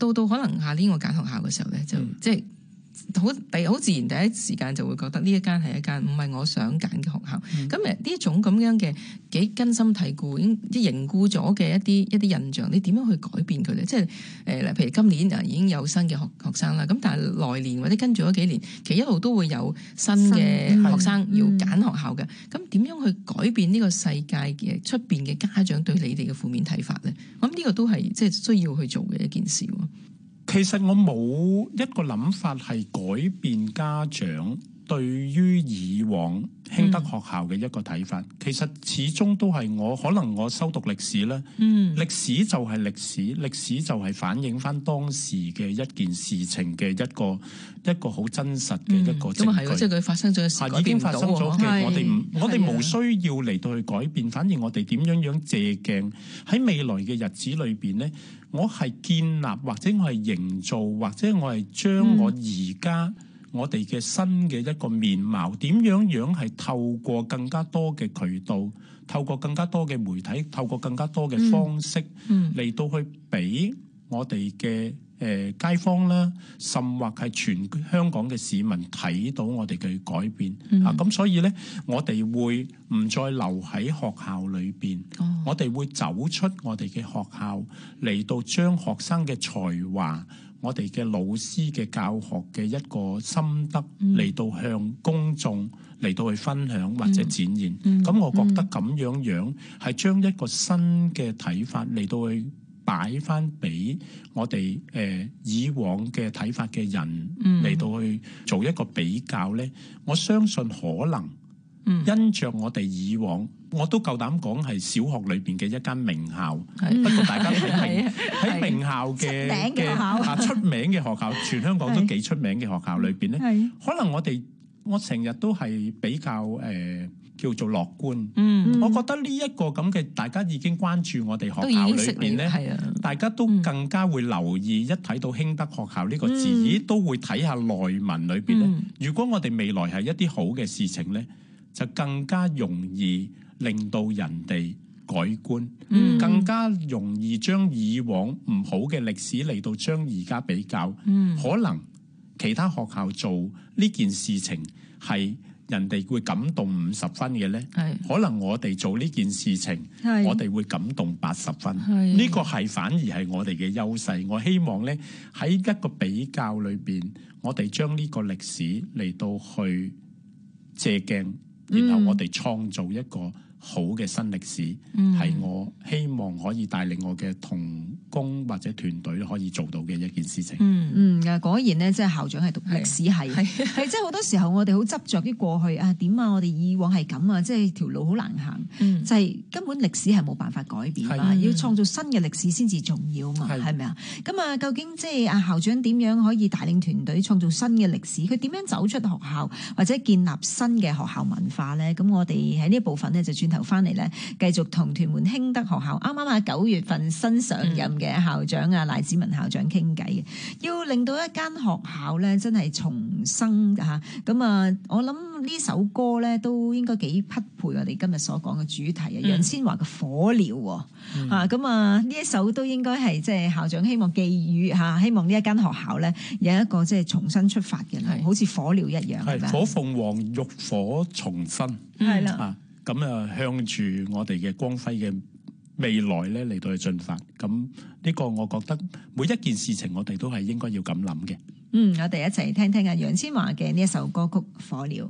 到到可能下年我揀學校嘅時候咧，就、嗯、即係。好第好自然第一時間就會覺得呢一間係一間唔係我想揀嘅學校。咁誒呢一種咁樣嘅幾根深蒂固，已經即係凝固咗嘅一啲一啲印象，你點樣去改變佢咧？即係誒，譬如今年啊已經有新嘅學學生啦，咁但係來年或者跟住嗰幾年，其實一路都會有新嘅學生要揀學校嘅。咁點樣去改變呢個世界嘅出邊嘅家長對你哋嘅負面睇法咧？我諗呢個都係即係需要去做嘅一件事。 其實我冇一個諗法係改變家長對於以往興德學校嘅一個睇法。嗯、其實始終都係我可能我修讀歷史咧，嗯、歷史就係歷史，歷史就係反映翻當時嘅一件事情嘅一個一個好真實嘅一個證據。咁啊係，即係佢發生咗嘅事，已經發生咗嘅，我哋唔我哋冇需要嚟到去改變，反而我哋點樣樣借鏡喺未來嘅日子裏邊咧。我係建立或者我係營造或者我係將我而家我哋嘅新嘅一個面貌點樣樣係透過更加多嘅渠道，透過更加多嘅媒體，透過更加多嘅方式嚟、嗯嗯、到去俾我哋嘅誒街坊啦，甚或係全香港嘅市民睇到我哋嘅改變、嗯、啊！咁所以咧，我哋會唔再留喺學校裏邊，哦、我哋會走出我哋嘅學校，嚟到將學生嘅才華、我哋嘅老師嘅教學嘅一個心得嚟、嗯、到向公眾嚟到去分享或者展現。咁、嗯嗯、我覺得咁樣樣係將一個新嘅睇法嚟到去擺翻俾我哋誒、呃、以往嘅睇法嘅人嚟到去做一個比較咧，我相信可能因着我哋以往，我都夠膽講係小學裏邊嘅一間名校，不過大家睇喺名校嘅嘅啊出名嘅學校，全香港都幾出名嘅學校裏邊咧，可能我哋我成日都係比較誒。呃叫做樂觀，嗯，我覺得呢一個咁嘅，大家已經關注我哋學校裏邊咧，大家都更加會留意，嗯、一睇到興德學校呢個字，嗯、都會睇下內文裏邊咧。嗯、如果我哋未來係一啲好嘅事情咧，就更加容易令到人哋改觀，嗯、更加容易將以往唔好嘅歷史嚟到將而家比較，嗯、可能其他學校做呢件事情係。人哋會感動五十分嘅咧，是可能我哋做呢件事情，是我哋會感動八十分。呢是個係反而係我哋嘅優勢。我希望咧喺一個比較裏邊，我哋將呢個歷史嚟到去借鏡，然後我哋創造一個好嘅新歷史，係、嗯、我希望可以帶領我嘅同工或者團隊可以做到嘅一件事情。 嗯嗯，果然咧，即係校長係讀歷史系，係即係好多時候我哋好執着啲過去啊，點啊，我哋以往係咁啊，即係條路好難行，嗯、就係根本歷史係冇辦法改變嘛，嗯、要創造新嘅歷史先至重要嘛，係咪啊？咁啊，究竟即係啊校長點樣可以帶領團隊創造新嘅歷史？佢點樣走出學校或者建立新嘅學校文化咧？咁我哋喺呢一部分咧就轉頭翻嚟咧，繼續同屯門興德學校啱啱啊九月份新上任嘅校長啊賴梓文校長傾偈嘅，要令到一間學校咧真係重生嚇。咁啊，我諗呢首歌咧都應該幾匹配我哋今日所講嘅主題啊，楊千嬅嘅火療嚇。咁啊呢一首都應該係即係校長希望寄語嚇，希望呢一間學校咧有一個即係重新出發嘅路，是好似火療一樣係咪？ 火鳳凰浴火重生係啦。嗯咁啊，向住我哋嘅光輝嘅未來咧嚟到去進發。咁呢個我覺得每一件事情我哋都係應該要咁諗嘅。 嗯，我哋一齊聽聽啊楊千嬅嘅呢一首歌曲《火療》。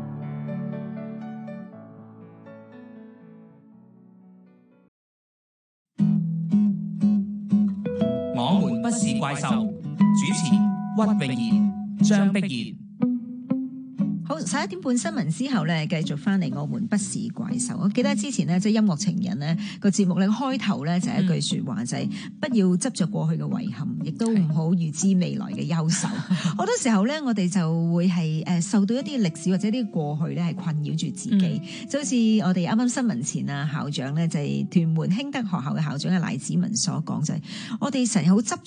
我們不是怪獸，主持屈穎妍、張碧然。 好，十一點半新聞之後咧，繼續翻嚟。我們不是怪獸。我記得之前咧，即係音樂情人咧個節目咧開頭咧就係一句說話，嗯、就係不要執着過去嘅遺憾，亦都唔好預知未來嘅憂愁。好多時候咧，我哋就會係誒受到一啲歷史或者啲過去咧係困擾住自己。嗯、就好似我哋啱啱新聞前啊，校長咧就係屯門興德學校嘅校長嘅賴梓文所講，就係、是、我哋成日好執着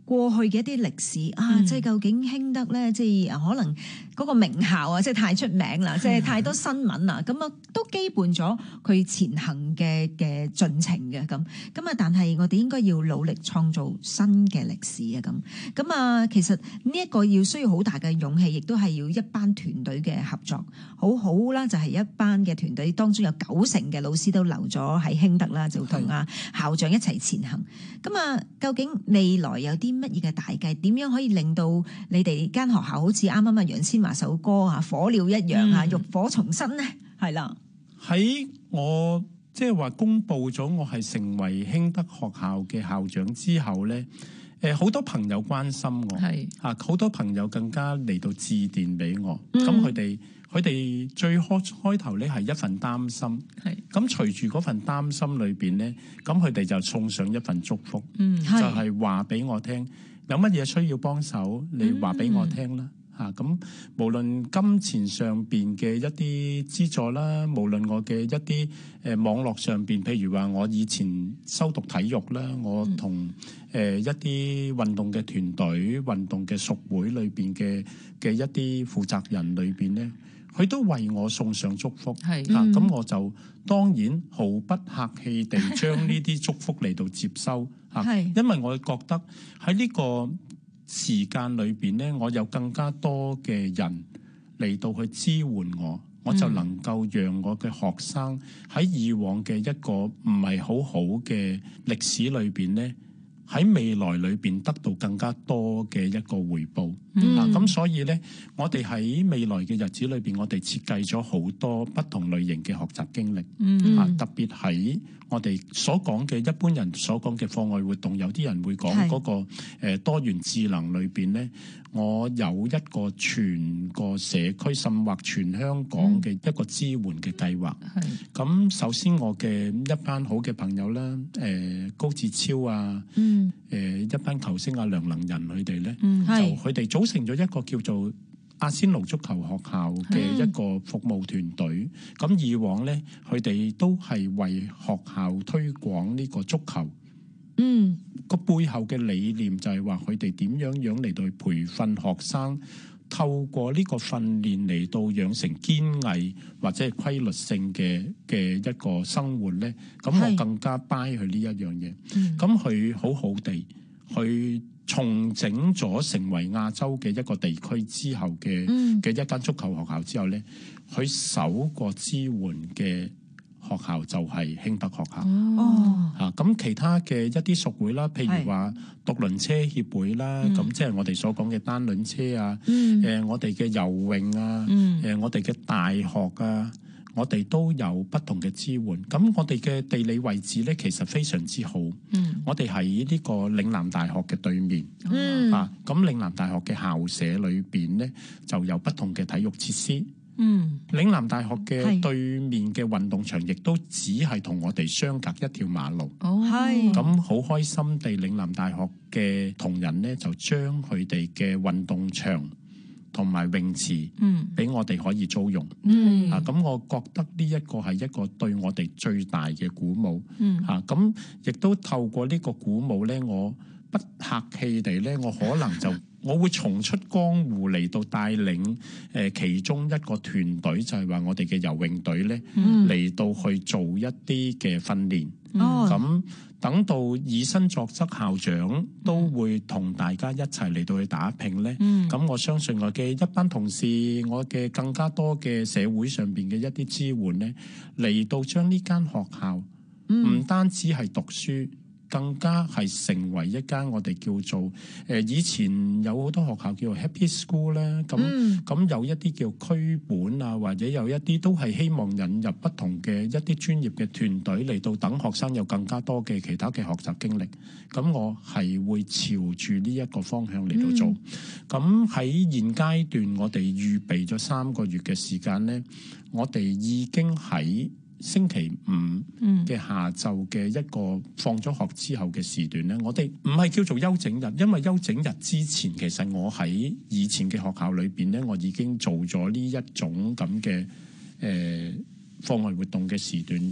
過去嘅一啲歷史啊，即係究竟興德咧，即係可能嗰個名校啊，即係太出名啦，即係太多新聞啦，咁啊都羈絆咗佢前行嘅嘅進程嘅咁。咁啊，但係我哋應該要努力創造新嘅歷史啊咁。咁啊，其實呢一個要需要好大嘅勇氣，亦都係要一班團隊嘅合作。好好啦，就係一班嘅團隊當中有九成嘅老師都留咗喺興德啦，就同啊校長一齊前行。咁啊，究竟未來有啲乜嘢嘅大計？點樣可以令到你哋間學校好似啱啱啊楊千嬅首歌啊火鳥一樣啊，浴火重生咧？係啦， 喺我即係話公佈咗我係成為興德學校嘅校長之後咧，誒好多朋友關心我， 係啊好多朋友更加嚟到致電俾我，咁佢哋佢哋最開開頭咧係一份擔心， 係咁隨住嗰份擔心裏邊咧，咁佢哋就送上一份祝福， 嗯就係話俾我聽，有乜嘢需要幫手，你話俾我聽啦。嚇咁，無論金錢上邊嘅一啲資助啦，無論我嘅一啲誒網絡上邊，譬如話我以前修讀體育啦，我同誒一啲運動嘅團隊、運動嘅屬會裏邊嘅嘅一啲負責人裏邊咧，佢都為我送上祝福。 係嚇咁，我就當然毫不客氣地將呢啲祝福嚟到接收嚇， 係因為我覺得喺呢個時間裏邊咧，我有更加多嘅人嚟到去支援我，我就能夠讓我嘅學生喺以往嘅一個唔係好好嘅歷史裏邊咧，喺未來裏邊得到更加多嘅一個回報。 嗯啊，咁所以咧，我哋喺未來嘅日子裏邊，我哋設計咗好多不同類型嘅學習經歷。 嗯啊，特別喺我哋所講嘅一般人所講嘅課外活動，有啲人會講係嗰個誒多元智能裏邊咧，我有一個全個社區甚或全香港嘅一個支援嘅計劃。 係咁首先我嘅一班好嘅朋友啦，誒高志超啊， 嗯誒一班球星啊梁能仁佢哋咧， 嗯就係佢哋組成咗一個叫做阿仙奴足球學校嘅一個服務團隊。咁以往咧，佢哋都係為學校推廣呢個足球。 嗯個背後嘅理念就係話佢哋點樣樣嚟到去培訓學生，透過呢個訓練嚟到養成堅毅或者係規律性嘅嘅一個生活咧。咁我係更加 buy 佢呢一樣嘢。 嗯咁佢好好地去重整咗成為亞洲嘅一個地區之後嘅嗯嘅一間足球學校之後咧，佢首個支援嘅學校就係興德學校。 哦啊，咁其他嘅一啲屬會啦，譬如話獨輪車協會啦，咁、即係我哋所講嘅單輪車啊，誒、 嗯我哋嘅游泳啊，誒、 嗯我哋嘅大學啊，我哋都有不同嘅支援。咁我哋嘅地理位置咧，其實非常之好。 嗯我哋喺呢個嶺南大學嘅對面。 嗯啊，咁嶺南大學嘅校舍裏邊咧，就有不同嘅體育設施。 嗯嶺南大學係嘅對面嘅運動場，亦都只係同我哋相隔一條馬路。 哦係咁好開心地，嶺南大學嘅同仁咧，就將佢哋嘅運動場同埋泳池， 嗯俾我哋可以租用。 嗯啊，咁我覺得呢一個係一個對我哋最大嘅鼓舞。 嗯啊，咁亦都透過呢個鼓舞咧，我不客氣地咧，我可能就我會重出江湖嚟到帶領誒、呃、其中一個團隊，就係話我哋嘅游泳隊咧嗯嚟到去做一啲嘅訓練。 哦咁等到以身作則，校長都會同大家一齊嚟到去打拼咧。 嗯咁我相信我嘅一班同事，我嘅更加多嘅社會上邊嘅一啲支援咧，嚟到將呢間學校唔單止係讀書，更加係成為一間我哋叫做誒、呃、以前有好多學校叫做 Happy School 啦。咁嗯咁有一啲叫區本啊，或者有一啲都係希望引入不同嘅一啲專業嘅團隊嚟到等學生有更加多嘅其他嘅學習經歷。咁我係會朝住呢一個方向嚟到做。咁喺、現階段，我哋預備咗三個月嘅時間咧，我哋已經喺星期五嘅下晝嘅一個放咗學之後嘅時段咧，我哋唔係叫做休整日，因為休整日之前，其實我喺以前嘅學校裏邊咧，我已經做咗呢一種咁嘅誒課外活動嘅時段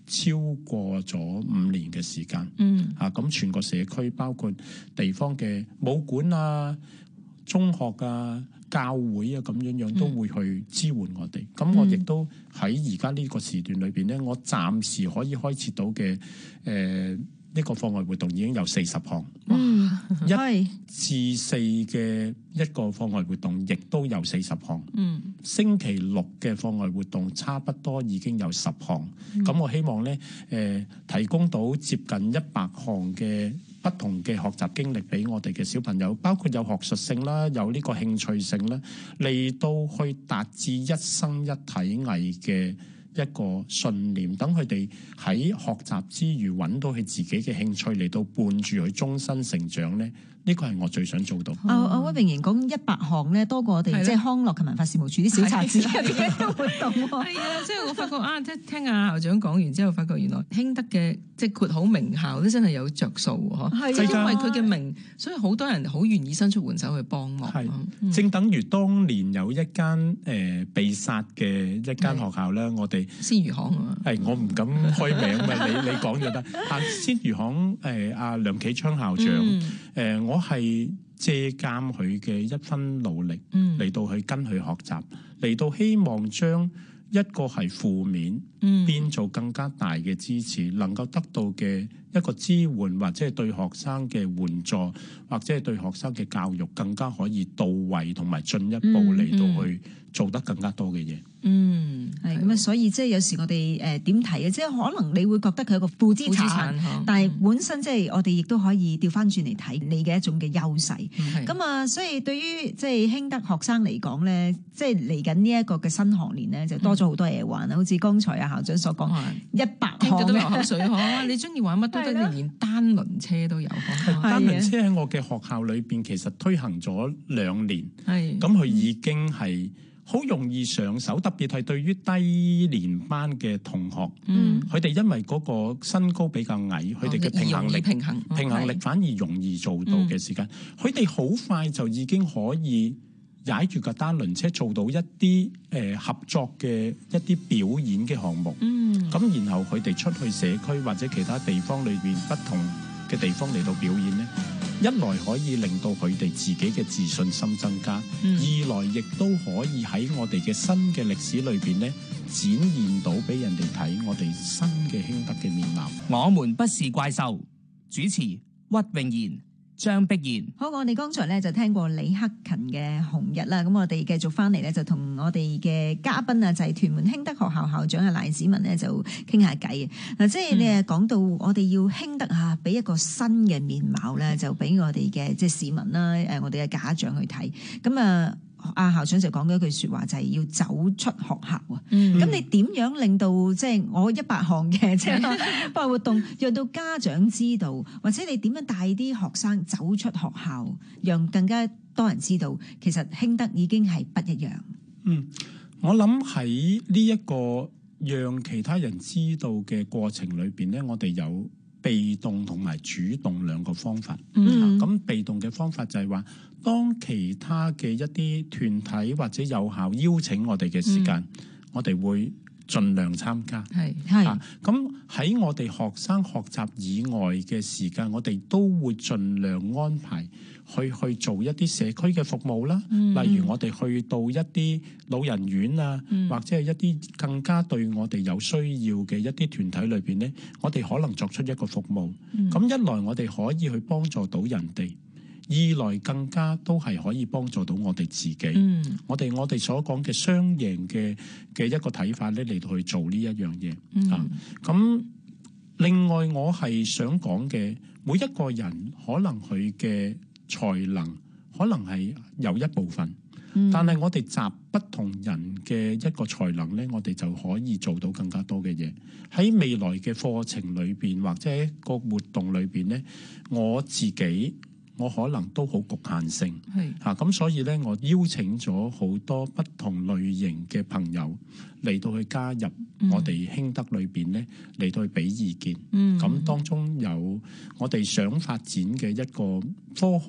超過咗五年嘅時間。 嗯啊，咁全個社區包括地方嘅武館啊、中學啊、教會啊咁樣樣都會去支援我哋。咁、嗯、我亦都喺而家呢個時段裏邊咧，我暫時可以開設到嘅誒呢個課外活動已經有四十項。 嗯， 一至四嘅一個課外活動亦都有四十項。 嗯， 星期六嘅課外活動差不多已經有十項。咁、嗯、我希望咧誒、呃、提供到接近一百項嘅不同嘅學習經歷俾我哋嘅小朋友，包括有學術性啦，有呢個興趣性啦，嚟到去達至一生一體藝嘅一個信念，等佢哋喺學習之餘揾到佢自己嘅興趣嚟到伴住佢終身成長咧。呢個係我最想做到。 阿阿屈穎妍講一百項咧，多過我哋即係康樂及文化事務處啲小冊子嘅活動喎。 係啊，即係我發覺啊，即係聽阿校長講完之後，發覺原來興德嘅即係括好名校咧，真係有着數喎。即係因為佢嘅名，所以好多人好願意伸出援手去幫忙。 係、嗯，正等於當年有一間誒、呃、被殺嘅一間學校咧，我哋鮮魚行啊。 係我唔敢開名嘛，你你講就得。啊，鮮魚行誒阿梁啟昌校長誒、嗯呃、我。我係借鑑佢嘅一分努力，嚟到去跟佢學習，嚟到希望將一個係負面，變做更加大嘅支持，能夠得到嘅一個支援，或者係對學生嘅援助，或者係對學生嘅教育更加可以到位，同埋進一步嚟到去做得更加多嘅嘢。 嗯，係咁啊，所以即係有時我哋誒點睇嘅，即係可能你會覺得佢係一個負資產，但係本身即係我哋亦都可以調翻轉嚟睇你嘅一種嘅優勢。咁啊，所以對於即係興德學生嚟講咧，即係嚟緊呢一個嘅新學年咧，就多咗好多嘢玩啊！好似剛才阿校長所講，一百項都流口水呵！你中意玩乜都得，連單輪車都有。 單輪車喺我嘅學校裏邊其實推行咗兩年， 係咁佢已經係好容易上手，特別係對於低年班嘅同學，嗯，佢哋因為嗰個身高比較矮，佢哋嘅平衡力平衡平衡力反而容易做到嘅時間，佢哋好快就已經可以踩住個單輪車做到一啲誒、呃、合作嘅一啲表演嘅項目，嗯，咁然後佢哋出去社區或者其他地方裏邊不同嘅地方嚟到表演咧。一來可以令到佢哋自己嘅自信心增加，嗯、二來亦都可以喺我哋嘅新嘅歷史裏邊咧，展現到俾人哋睇我哋新嘅興德嘅面貌。 我們不是怪獸，主持屈穎妍、張碧然。 好，我哋剛才咧就聽過李克勤嘅《紅日》啦，咁我哋繼續翻嚟咧就同我哋嘅嘉賓啊，就係、是、屯門興德學校校長啊賴子文咧就傾下偈嗱，即係你誒講到我哋要興德啊，俾一個新嘅面貌咧，就俾我哋嘅即係市民啦，誒我哋嘅家長去睇，咁啊。阿校長就講咗一句説話，就係、是、要走出學校啊！咁、嗯、你點樣令到即係、就是、我一百項嘅即係課外活動，讓到家長知道，或者你點樣帶啲學生走出學校，讓更加多人知道，其實興德已經係不一樣。嗯， 我諗喺呢一個讓其他人知道嘅過程裏邊咧，我哋有被動同埋主動兩個方法。嗯，咁、啊、被動嘅方法就係話，當其他嘅一啲團體或者有效邀請我哋嘅時間，嗯、我哋會盡量參加。係係，咁喺、啊、我哋學生學習以外嘅時間，我哋都會盡量安排去去做一啲社區嘅服務啦。嗯、例如我哋去到一啲老人院啊，嗯、或者係一啲更加對我哋有需要嘅一啲團體裏邊咧，我哋可能作出一個服務。咁、嗯、一來我哋可以去幫助到人哋。二來更加都係可以幫助到我哋自己，嗯、我哋我哋所講嘅雙贏嘅嘅一個睇法咧，嚟到去做呢一樣嘢、嗯、啊。咁另外我係想講嘅，每一個人可能佢嘅才能可能係有一部分，嗯、但係我哋集不同人嘅一個才能咧，我哋就可以做到更加多嘅嘢。喺未來嘅課程裏邊或者一個活動裏邊咧，我自己。我可能都好局限性，係嚇咁，所以咧，我邀請咗好多不同類型嘅朋友嚟到去加入我哋興德裏邊咧，嚟到去俾意見。嗯，咁當中有我哋想發展嘅一個科學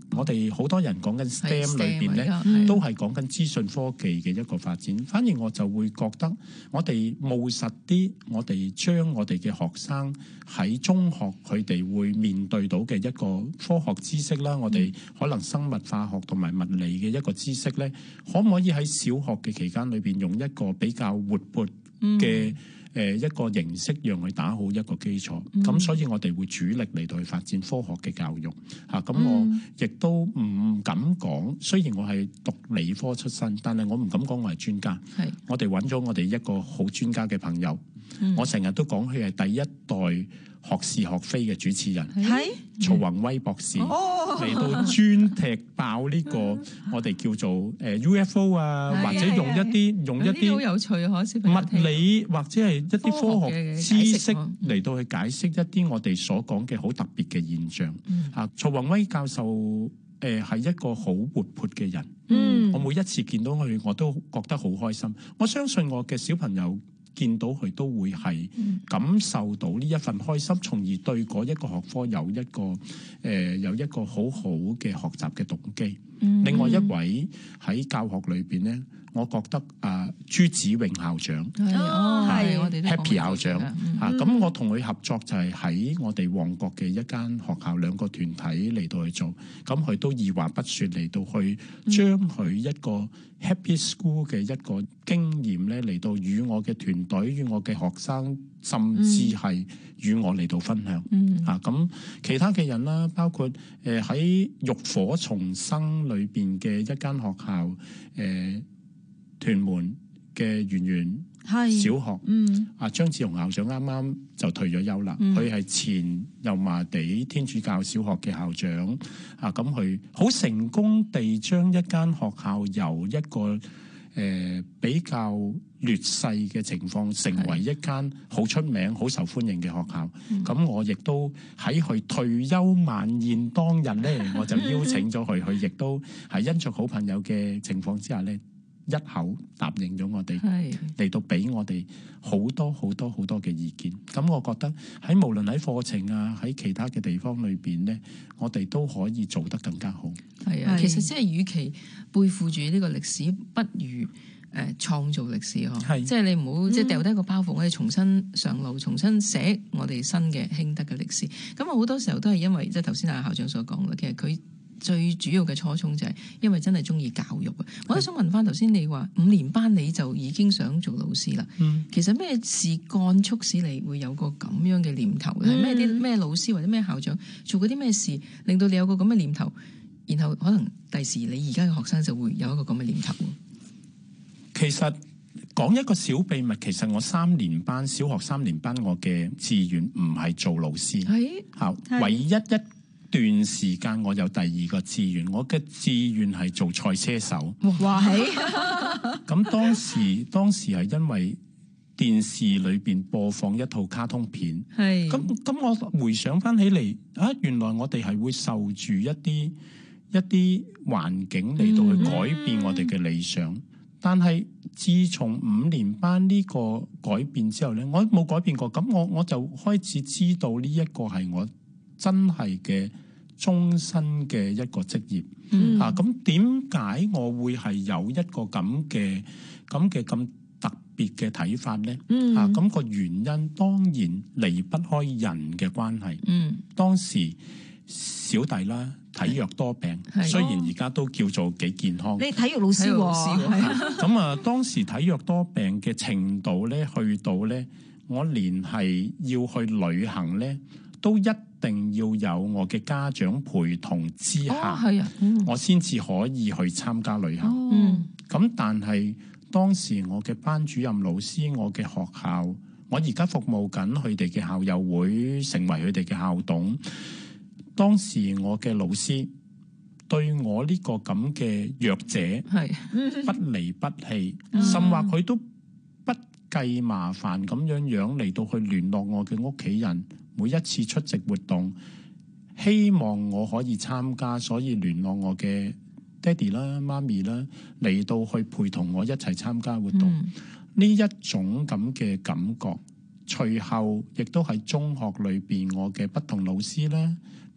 我哋好多人講緊 S T E M 裏邊咧，都係講緊資訊科技嘅一個發展。反而我就會覺得，我哋務實啲，我哋將我哋嘅學生喺中學佢哋會面對到嘅一個科學知識啦，我哋可能生物化學同埋物理嘅一個知識咧，可唔可以喺小學嘅期間裏邊用一個比較活潑嘅誒一個形式，讓佢打好一個基礎。咁、嗯、所以我哋會主力嚟到去發展科學嘅教育嚇。咁、啊、我亦都唔敢講，雖然我係讀理科出身，但係我唔敢講我係專家。係我哋揾咗我哋一個好專家嘅朋友，嗯、我成日都講佢係第一代學是學非嘅主持人，係曹宏威博士嚟、哦、到專踢爆呢、這個我哋叫做誒 U F O 啊，或者用一啲用一啲好有趣物理或者係一啲科學知識嚟到去解釋一啲我哋所講嘅好特別嘅現象。嚇、嗯，曹宏威教授誒係一個好活潑嘅人。嗯，我每一次見到佢，我都覺得好開心。我相信我嘅小朋友見到佢都會係感受到呢一份開心，從而對嗰一個學科有一個誒、呃、有一個好好嘅學習嘅動機。嗯、另外一位喺教學裏邊咧，我覺得啊、呃、朱子穎校長係我哋 Happy 校長嚇，咁、嗯、我同佢合作就係喺我哋旺角嘅一間學校，兩個團體嚟到去做，咁佢都二話不說嚟到去將佢一個 Happy School 嘅一個經驗咧嚟到與我嘅團隊、與我嘅學生，甚至係與我嚟到分享。嚇、嗯，咁、啊、其他嘅人啦，包括誒喺浴火重生裏邊嘅一間學校，誒、呃、屯門嘅圓圓小學，嗯，啊張志雄校長啱啱就退咗休啦，佢係、嗯、前油麻地天主教小學嘅校長，啊咁佢好成功地將一間學校由一個誒、呃、比較劣勢嘅情況，成為一間好出名、好受歡迎嘅學校。咁、嗯、我亦都喺佢退休晚宴當日咧，我就邀請咗佢，佢亦都係因着好朋友嘅情況之下咧，一口答應咗我哋嚟到俾我哋好多好多好多嘅意見。咁我覺得喺無論喺課程啊，喺其他嘅地方裏邊咧，我哋都可以做得更加好。係啊， 其實即係與其背負住呢個歷史，不如誒創造歷史嗬。係，即係你唔好即係掉低個包袱，我哋重新上路，重新寫我哋新嘅興德嘅歷史。咁啊好多時候都係因為即係頭先阿校長所講嘅，其實佢最主要嘅初衷就係因為真係中意教育啊！我都想問翻頭先你話五年班你就已經想做老師啦。嗯，其實咩事幹促使你會有個咁樣嘅念頭？係咩啲咩老師或者咩校長做過啲咩事，令到你有個咁嘅念頭？然後可能第時你而家嘅學生就會有一個咁嘅念頭。 其實講一個小秘密，其實我三年班小學三年班我嘅志願唔係做老師，係好唯一一段時間我有第二個志願，我嘅志願係做賽車手。哇！咁當時當時係因為電視裏邊播放一套卡通片，係咁咁我回想翻起嚟啊，原來我哋係會受住一啲一啲環境嚟到去改變我哋嘅理想。嗯、但係自從五年班呢個改變之後咧，我冇改變過。咁我我就開始知道呢一個係我真係嘅終身嘅一個職業。嗯、啊，咁點解我會係有一個咁嘅咁嘅咁特別嘅睇法咧？嗯、啊，咁個原因當然離不開人嘅關係。嗯，當時小弟啦，體弱多病，雖然而家都叫做幾健康。 你體育老師喎， 咁啊，當時體弱多病嘅程度咧，去到咧，我連係要去旅行咧，都一定要有我嘅家長陪同之下，哦係啊嗯、我先至可以去參加旅行。咁、哦、但係當時我嘅班主任老師，我嘅學校，我而家服務緊佢哋嘅校友會，成為佢哋嘅校董。當時我嘅老師對我呢個咁嘅弱者係不離不棄，嗯、甚或佢都不計麻煩咁樣樣嚟到去聯絡我嘅屋企人，每一次出席活動，希望我可以參加，所以聯絡我嘅爹哋啦、媽咪啦，嚟到去陪同我一齊參加活動。呢、嗯、一種咁嘅感覺，隨後亦都喺中學裏邊，我嘅不同老師啦。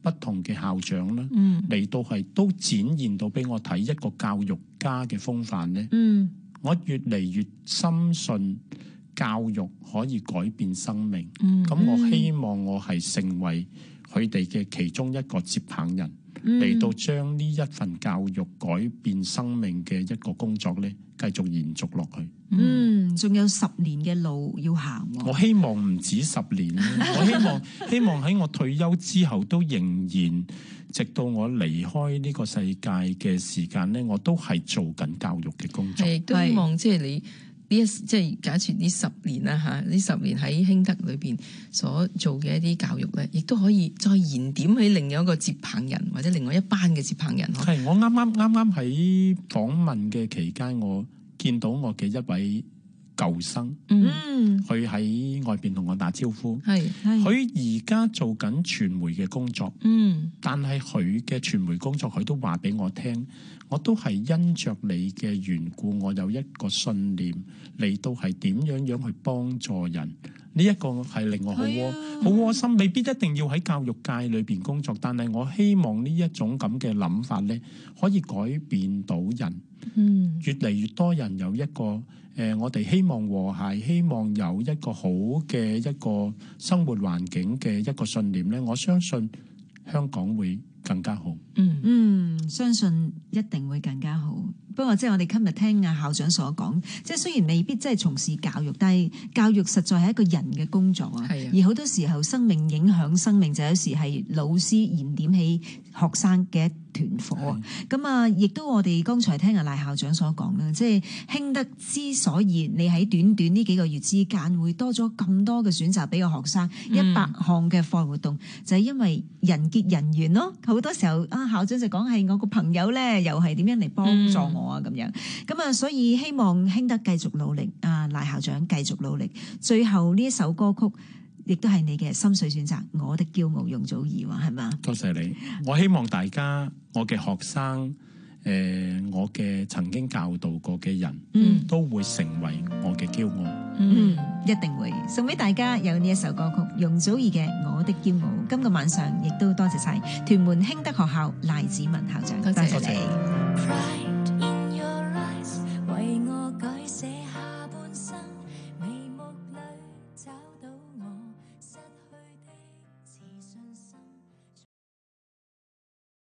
不同嘅校長啦， 嗯嚟到係都展現到俾我睇一個教育家嘅風範咧。 嗯我越嚟越深信教育可以改變生命。 嗯咁我希望我係成為佢哋嘅其中一個接棒人， 嗯嚟到將呢一份教育改變生命嘅一個工作咧，繼續延續落去。 嗯，仲有十年嘅路要行喎。 我希望唔止十年，我希望希望喺我退休之後都仍然，直到我離開呢個世界嘅時間咧，我都係做緊教育嘅工作。 係亦都希望即係你呢一即係假設呢十年啦嚇，呢十年喺興德裏邊所做嘅一啲教育咧，亦都可以再燃點起另外一個接棒人或者另外一班嘅接棒人嗬。 係我啱啱啱啱喺訪問嘅期間，我見到我嘅一位舊生， 嗯， 嗯， 佢喺外邊同我打招呼。 係， 係佢而家做緊傳媒嘅工作， 嗯但係佢嘅傳媒工作，佢都話俾我聽，我都係因着你嘅緣故，我有一個信念嚟到係點樣樣去幫助人。呢、一個係令我好窩係啊好窩心，未必一定要喺教育界裏邊工作，但係我希望呢一種咁嘅諗法咧，可以改變到人。 嗯越嚟越多人有一個誒、呃，我哋希望和諧，希望有一個好嘅一個生活環境嘅一個信念咧，我相信香港會更加好。 嗯嗯，相信一定會更加好。不過即係我哋今日聽阿校長所講，即係雖然未必真係從事教育，但係教育實在係一個人嘅工作啊。 係啊而好多時候生命影響生命，就有時係老師燃點起學生嘅一團火啊。咁啊，亦都我哋剛才聽阿賴校長所講啦，即係興德之所以你喺短短呢幾個月之間會多咗咁多嘅選擇俾個學生，一百項嘅課外活動，就係因為人結人緣咯。好多時候啊，校長就講係我個朋友咧，又係點樣嚟幫助我啊咁樣。咁啊，所以希望興德繼續努力，啊賴校長繼續努力。最後呢一首歌曲，亦都係你嘅心水選擇，《我的驕傲》容祖兒話係嘛？ 多謝你，我希望大家，我嘅學生，誒、呃，我嘅曾經教導過嘅人， 嗯都會成為我嘅驕傲。 嗯，一定會送俾大家有呢一首歌曲，容祖兒嘅《我的驕傲》。今個晚上亦都多謝晒屯門興德學校賴子文校長， 多謝多謝你。 Pride